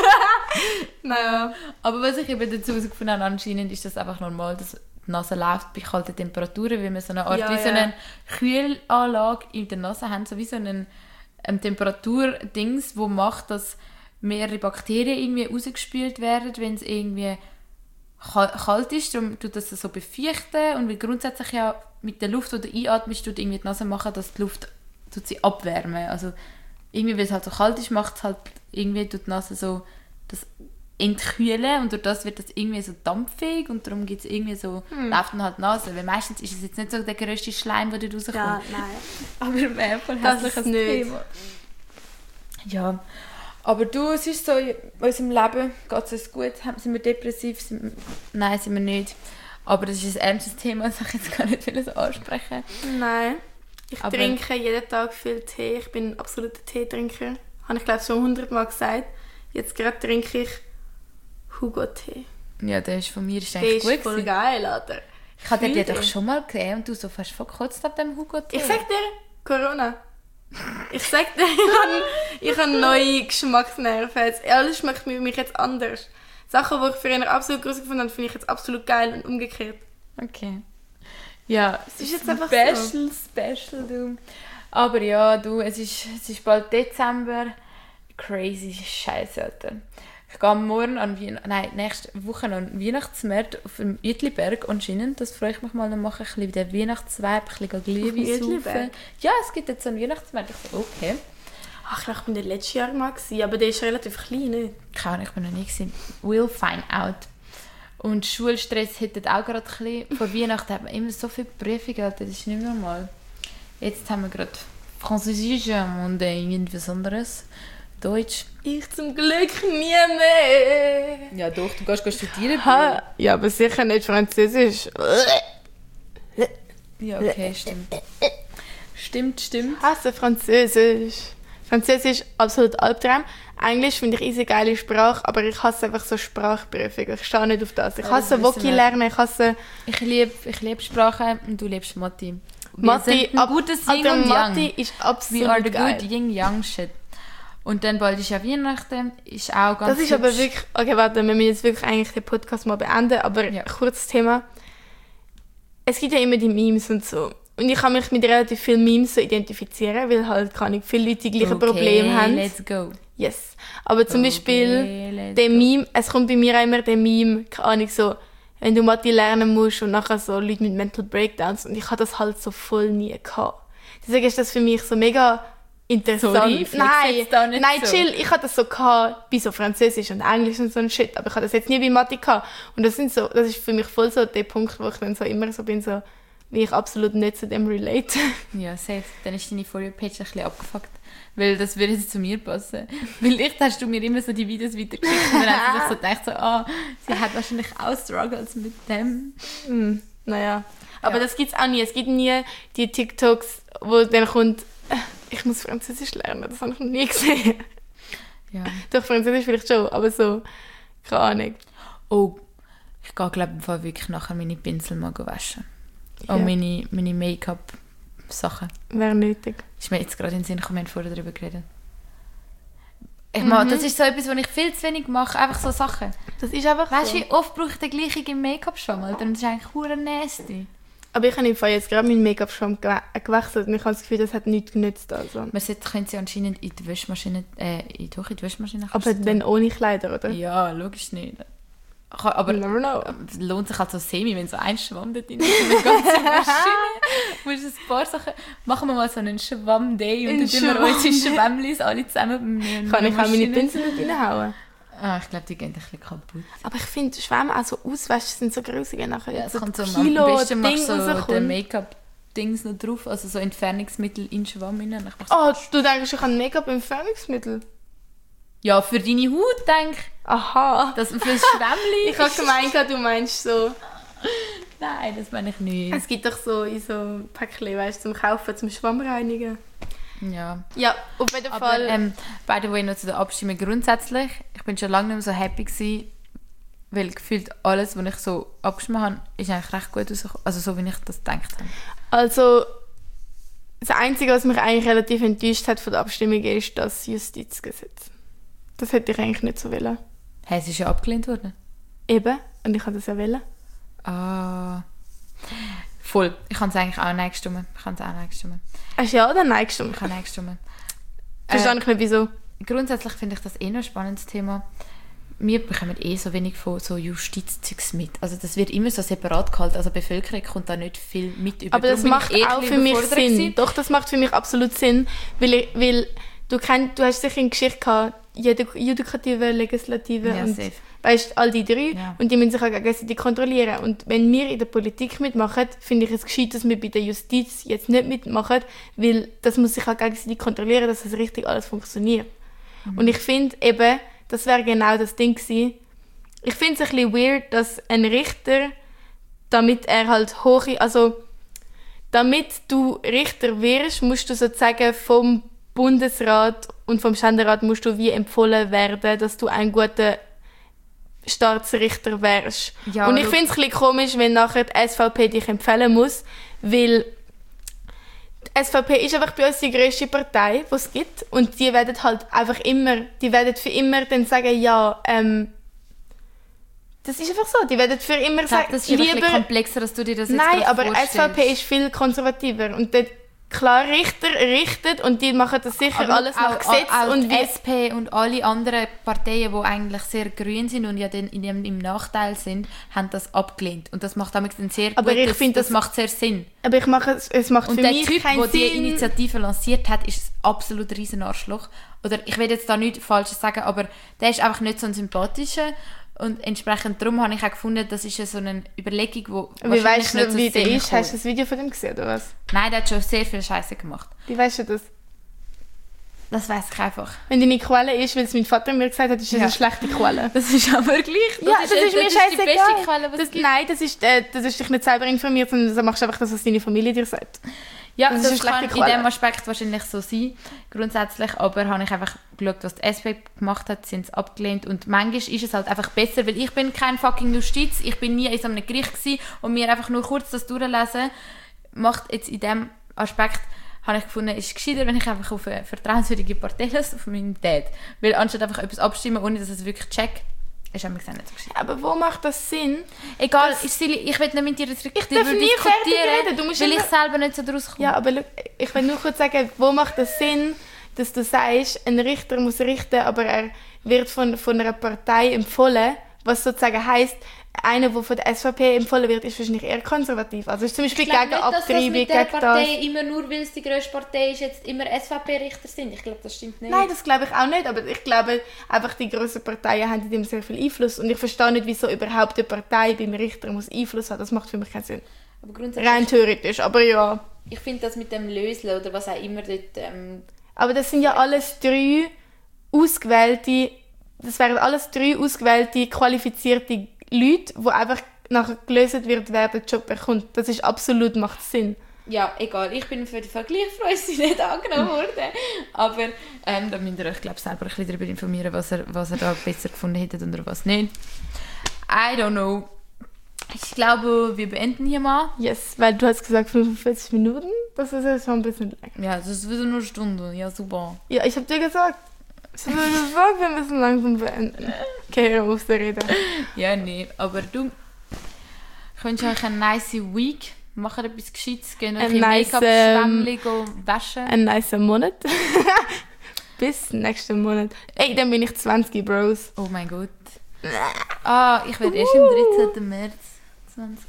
Naja. Aber was ich eben dazu herausgefunden habe, anscheinend ist das einfach normal, dass die Nase läuft bei kalten Temperaturen, weil wir so eine Art wie so eine Kühlanlage in der Nase haben, so wie so ein Temperaturdings, wo macht, dass mehrere Bakterien irgendwie rausgespült werden, wenn es irgendwie kalt ist, darum tut das so befeuchten und weil grundsätzlich ja mit der Luft, die du einatmest, tut irgendwie die Nase machen, dass die Luft tut sie abwärmen. Also irgendwie, weil es halt so kalt ist, macht es halt irgendwie tut die Nase so das entkühlen und durch das wird das irgendwie so dampfig und darum gibt es irgendwie so, läuft dann halt die Nase, weil meistens ist es jetzt nicht so der grösste Schleim, der da rauskommt. Ja, nein. Aber wäre voll hässliches Thema. Ja. Aber du, es ist so, in unserem Leben geht es uns gut, sind wir depressiv? Nein, sind wir nicht. Aber das ist ein ernstes Thema, das ich jetzt gar nicht so ansprechen. Nein, ich trinke jeden Tag viel Tee. Ich bin ein absoluter Teetrinker. Habe ich glaube schon 100-mal gesagt. Jetzt gerade trinke ich Hugo-Tee. Ja, der ist von mir ist eigentlich gut. Der ist voll geil, Alter. Ich habe dir doch schon mal gesehen und du so fast verkotzt ab dem Hugo-Tee. Ich sag dir, Corona. Ich sag dir, ich habe neue Geschmacksnerven. Alles schmeckt mich jetzt anders. Sachen, die ich früher absolut groß gefunden habe, finde ich jetzt absolut geil und umgekehrt. Okay. Ja, es ist jetzt einfach special, du. Aber ja, du, es ist bald Dezember. Crazy Scheiße, Alter. Ich gehe morgen nächste Woche an den Weihnachtsmarkt auf dem Uetliberg anscheinend. Das freue ich mich mal noch machen. Ein bisschen den Weihnachtsvibe, ein bisschen Glühwein saufen. Ja, es gibt jetzt so einen Weihnachtsmarkt. Ich so, okay. Ach, ich bin letztes Jahr mal gewesen, aber der ist relativ klein, nicht? Ich bin noch nie gewesen. We'll find out. Und Schulstress hätte auch gerade ein bisschen. Vor Weihnachten hat man immer so viele Prüfungen, das ist nicht normal. Jetzt haben wir gerade Französisch und irgendwas anderes. Deutsch. Ich zum Glück nie mehr. Ja doch, du gehst studieren. Ja, aber sicher nicht Französisch. Ja, okay, stimmt. Stimmt. Ich hasse Französisch. Französisch absolut Albtraum. Englisch finde ich eine geile Sprache, aber ich hasse einfach so Sprachprüfungen. Ich stehe nicht auf das. Ich hasse Voki lernen, ich hasse... Ich liebe Sprachen und du liebst Mathe. Mathe, ein gutes Yin und Yang. Mathe ist absolut We are the geil. good Yin-Yang shit. Und dann bald ist ja Weihnachten, ist auch ganz Das ist aber wirklich... Okay, warte, wir müssen jetzt wirklich eigentlich den Podcast mal beenden, aber Ja. kurzes Thema. Es gibt ja immer die Memes und so. Und ich kann mich mit relativ vielen Memes so identifizieren, weil halt viele Leute die gleichen Probleme haben. Let's go. Yes. Aber zum Beispiel, let's der go. Meme, es kommt bei mir auch immer der Meme, keine Ahnung, so, wenn du Mathe lernen musst und nachher so Leute mit Mental Breakdowns und ich hatte das halt so voll nie gehabt. Deswegen ist das für mich so mega interessant. Sorry, nein, so. chill, ich hatte das so gehabt bei so Französisch und Englisch und so ein Shit, aber ich hatte das jetzt nie bei Mathe gehabt. Und das ist für mich voll so der Punkt, wo ich dann so immer so bin, so, wie ich absolut nicht zu dem relate. Ja, safe. Dann ist deine For You-Page ein bisschen abgefuckt. Weil das würde jetzt zu mir passen. Weil hast du mir immer so die Videos weitergeschickt und dann hat sie sich so gedacht, sie hat wahrscheinlich auch Struggles mit dem. Naja. Aber Ja. das gibt's auch nie. Es gibt nie die TikToks, wo dann kommt, ich muss Französisch lernen. Das habe ich noch nie gesehen. Ja. Doch, Französisch vielleicht schon, aber so, keine Ahnung. Oh, ich gehe glaube ich wirklich nachher meine Pinsel mal waschen. Ja. Und meine Make-up-Sachen. Wäre nötig. Ist mir jetzt gerade in den Sinn gekommen, wir haben vorher darüber geredet. Ich meine, das ist so etwas, was ich viel zu wenig mache. Einfach so Sachen. Das ist einfach Weißt du, so. wie oft brauche ich den gleichen Make-up-Schwamm? Alter? Und das ist eigentlich verdammt nasty. Aber ich habe im Fall jetzt gerade meinen Make-up-Schwamm gewechselt und ich habe das Gefühl, das hat nichts genützt. Also. Man könnte sie anscheinend in die Wäschmaschine... in die Wäschmaschine Aber dann ohne Kleider, oder? Ja, logisch nicht. Aber You never know. es lohnt sich halt so semi, wenn so ein Schwamm da drin ist. Eine ganze Maschine. Musst ein paar Sachen... Machen wir mal so einen Schwamm-Day und dann tun wir unsere Schwämmlis alle zusammen bei mir. Kann ich auch meine Pinsel nicht reinhauen? Ich glaube, die gehen ein bisschen kaputt. Aber ich finde, Schwämme auch so auswaschen sind so grusig, wenn nachher Ja, jetzt es so kommt so Kilo am besten Ding machst du so den rauskommt. Make-up-Dings noch drauf, also so Entfernungsmittel in den Schwamm rein. Ich mach so- Oh, du denkst, ich habe Make-up-Entfernungsmittel? Ja, für deine Haut, denke ich. Aha. Das für das Schwämmli. Ich habe gemeint, du meinst so... Nein, das meine ich nicht. Es gibt doch so in so Päckchen, weißt du, zum Kaufen, zum Schwammreinigen. Ja. Ja, auf jeden Aber Fall. by the way, noch zu der Abstimmung grundsätzlich. Ich bin schon lange nicht mehr so happy gewesen, weil gefühlt alles, was ich so abgestimmt habe, ist eigentlich recht gut rausgekommen. Also so, wie ich das gedacht habe. Also, das Einzige, was mich eigentlich relativ enttäuscht hat von der Abstimmung, ist das Justizgesetz. Das hätte ich eigentlich nicht so wollen. Hey, es ist ja abgelehnt worden. Eben, und ich habe das ja wollen. Ah. Voll. Ich habe es eigentlich auch Nein gestimmt. Hast du ja oder nein gestimmt? Ich habe Nein gestimmt. Verstehe ich nicht, wieso. Grundsätzlich finde ich das noch ein spannendes Thema. Wir bekommen so wenig von so Justizzeugs mit. Also das wird immer so separat gehalten. Also die Bevölkerung kommt da nicht viel mit über. Aber das Darum bin macht ich auch ein für mich bisschen Sinn. überfordert Doch, das macht für mich absolut Sinn. Weil du hast sicher in Geschichte gehabt, Judikative, Legislative Ja, und safe. weißt, all die drei. Ja. Und die müssen sich auch gegenseitig kontrollieren. Und wenn wir in der Politik mitmachen, finde ich es gescheit, dass wir bei der Justiz jetzt nicht mitmachen, weil das muss sich auch gegenseitig kontrollieren, dass das richtig alles funktioniert. Und ich finde eben, das wäre genau das Ding gewesen. Ich finde es ein bisschen weird, dass ein Richter, damit er halt damit du Richter wirst, musst du sozusagen vom Bundesrat und vom Ständerat musst du wie empfohlen werden, dass du ein guter Staatsrichter wärst. Ja, und ich finde es ein bisschen komisch, wenn nachher die SVP dich empfehlen muss, weil die SVP ist einfach bei uns die grösste Partei, die es gibt. Und die werden halt einfach immer, die werden für immer dann sagen, ja, das ist einfach so, die werden für immer Ich glaube, sagen, das ist ein bisschen komplexer, als du dir das jetzt nein, gerade aber vorstellst. SVP ist viel konservativer und dort klar Richter richtet und die machen das sicher Aber alles nach Gesetz auch und die wie SP und alle anderen Parteien, die eigentlich sehr grün sind und ja dann im Nachteil sind, haben das abgelehnt. Und das macht damit sehr Aber gut, ich finde, das macht sehr Sinn. aber es macht Und für der mich Typ, keinen der die Sinn. Initiative lanciert hat, ist ein absolut riesen Arschloch. Oder ich will jetzt da nichts Falsches sagen, aber der ist einfach nicht so ein sympathischer. Und entsprechend darum habe ich auch gefunden, das ist ja so eine Überlegung, die Wie weißt du, nicht so wie der Sinn ist? kommt. Hast du das Video von dem gesehen oder was? Nein, der hat schon sehr viel Scheiße gemacht. Wie weißt du das? Das weiss ich einfach. Wenn deine Quelle ist, weil es mein Vater mir gesagt hat, ist das eine schlechte Quelle. Das ist aber gleich. Das ist mir scheißegal. Die beste Quelle, was es gibt. Nein, das ist dich nicht selber informiert, sondern du machst einfach das, was deine Familie dir sagt. Ja, das das ist eine kann schlechte in Quelle. diesem Aspekt wahrscheinlich so sein, grundsätzlich, aber habe ich einfach geschaut, was die SP gemacht hat, sind es abgelehnt und manchmal ist es halt einfach besser, weil ich bin kein fucking Justiz, ich bin nie in so einem Gericht gewesen und mir einfach nur kurz das durchlesen, macht jetzt in diesem Aspekt, habe ich gefunden, ist es gescheiter, wenn ich einfach auf eine vertrauenswürdige Partei lasse, auf meinen Dad, weil anstatt einfach etwas abstimmen, ohne dass ich es wirklich check, ist mir gesagt nicht so gescheit. Aber wo macht das Sinn? Egal, ich will nicht mit dir Ich darf nie fertig reden, du musst weil immer... ich selber nicht so daraus komme. Ja, aber schau, ich will nur kurz sagen, wo macht das Sinn, dass du sagst, ein Richter muss richten, aber er wird von einer Partei empfohlen, was sozusagen heisst, einer, der von der SVP empfohlen wird, ist wahrscheinlich eher konservativ. Also ist zum Beispiel Ich glaube gegen nicht, dass das Abtreibung, mit der gegen Partei das. immer nur, weil es die grösste Partei ist, jetzt immer SVP-Richter sind. Ich glaube, das stimmt nicht. Nein, das glaube ich auch nicht, aber ich glaube einfach, die grossen Parteien haben in dem sehr viel Einfluss und ich verstehe nicht, wieso überhaupt eine Partei beim Richter muss Einfluss haben. Das macht für mich keinen Sinn. Aber grundsätzlich, Rein theoretisch, aber ja. ich finde das mit dem Lösle oder was auch immer dort... Aber das sind ja alles 3 ausgewählte, das wären alles 3 ausgewählte, qualifizierte Leute, die einfach nachher gelöst wird, wer den Job bekommt. Das ist absolut, macht Sinn. ja, egal. Ich bin für den Vergleich froh, dass sie nicht angenommen wurde. Aber da müsst ihr euch, glaube ich, selber ein bisschen darüber informieren, was er da besser gefunden hätte oder was nicht. I don't know. Ich glaube, wir beenden hier mal. Yes, weil du hast gesagt 45 Minuten, das ist ja schon ein bisschen länger. Ja, das ist wieder nur eine Stunde. Ja, super. Ja, ich habe dir gesagt, wir müssen langsam beenden. Okay, hör auf zu reden. Ja, nee, aber du könntest euch eine nice Week machen, etwas Gescheites, gehen euch Ein in nice, Make-up-Schwämmchen waschen. Ein nicer Monat. Bis nächsten Monat. Ey, dann bin ich 20, Bros. Oh mein Gott. Ich werde erst am 13. März 20.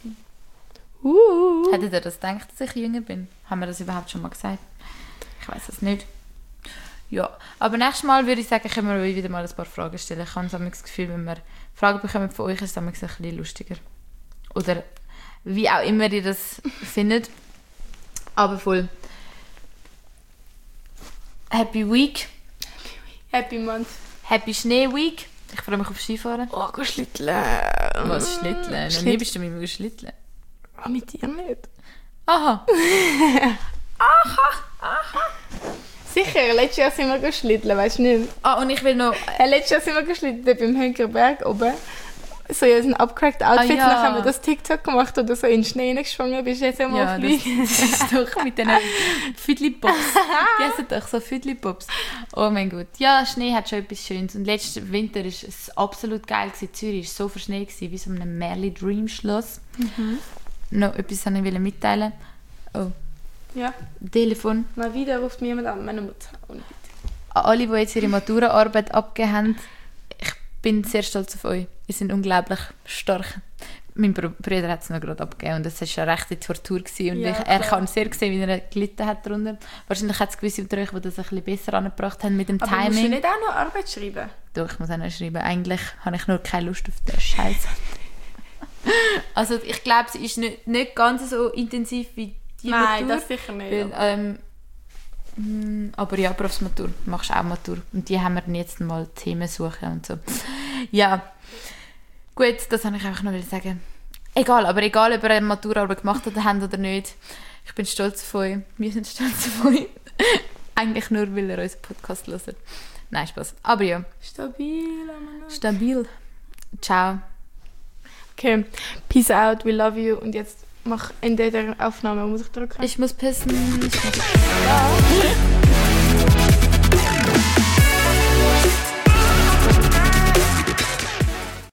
Hättet ihr das gedacht, dass ich jünger bin? Haben wir das überhaupt schon mal gesagt? Ich weiß es nicht. Ja, aber nächstes Mal würde ich sagen, können wir euch wieder mal ein paar Fragen stellen. Ich habe das Gefühl, wenn wir Fragen bekommen von euch, ist es ein bisschen lustiger. Oder wie auch immer ihr das findet. Aber voll. Happy Week. Happy Month. Happy Schnee Week. Ich freue mich auf Skifahren. Oh, geh schlitteln. Was, Schlitteln? Noch nie bist du mit mir schlitteln. Mit dir nicht. Aha. Sicher, letztes Jahr sind wir geschlitteln, weißt du nicht? Und ich will noch... Letztes Jahr sind wir geschlitteln beim Henkerberg oben. So in ein abgecrackt Outfit, ja. dann haben wir das TikTok gemacht oder so in den Schnee gesprungen, bist jetzt einmal Ja, das ist doch mit diesen Füdli-Pops. Die heißen doch so Füdli-Pops. Oh mein Gott. Ja, Schnee hat schon etwas Schönes. Und letzten Winter war es absolut geil. Zürich war so verschneit, wie so ein Merli-Dream-Schloss. Noch etwas wollte ich mitteilen. Oh, Ja, Telefon. mal wieder ruft mir jemand an, meine Mutter. An alle, die jetzt ihre Maturaarbeit abgegeben haben, ich bin sehr stolz auf euch. Ihr seid unglaublich stark. Mein Bruder hat es noch gerade abgegeben und es war eine rechte Tortur gewesen. Und Ja, er kann sehr sehen, wie er gelitten hat darunter. Wahrscheinlich hat es gewisse unter euch, die das ein bisschen besser angebracht haben mit dem Aber musst du Timing. nicht auch noch Arbeit schreiben? Doch, ich muss auch noch schreiben. Eigentlich habe ich nur keine Lust auf den Scheiß. Also ich glaube, sie ist nicht ganz so intensiv wie die Nein, Matur. das sicher nicht. Weil, aber ja, Berufsmatur, du machst auch Matur. Und die haben wir dann jetzt mal Themen suchen und so. Ja, gut, das wollte ich einfach noch sagen. Egal, ob ihr eine Maturarbeit gemacht habt oder nicht. Ich bin stolz auf euch. Wir sind stolz auf euch. Eigentlich nur, weil ihr unseren Podcast hört. Nein, Spaß. Aber ja. Stabil. Ciao. Okay, peace out, we love you. Und jetzt mach Ende der Aufnahme. Muss ich drücken? Ich muss pissen. Ja.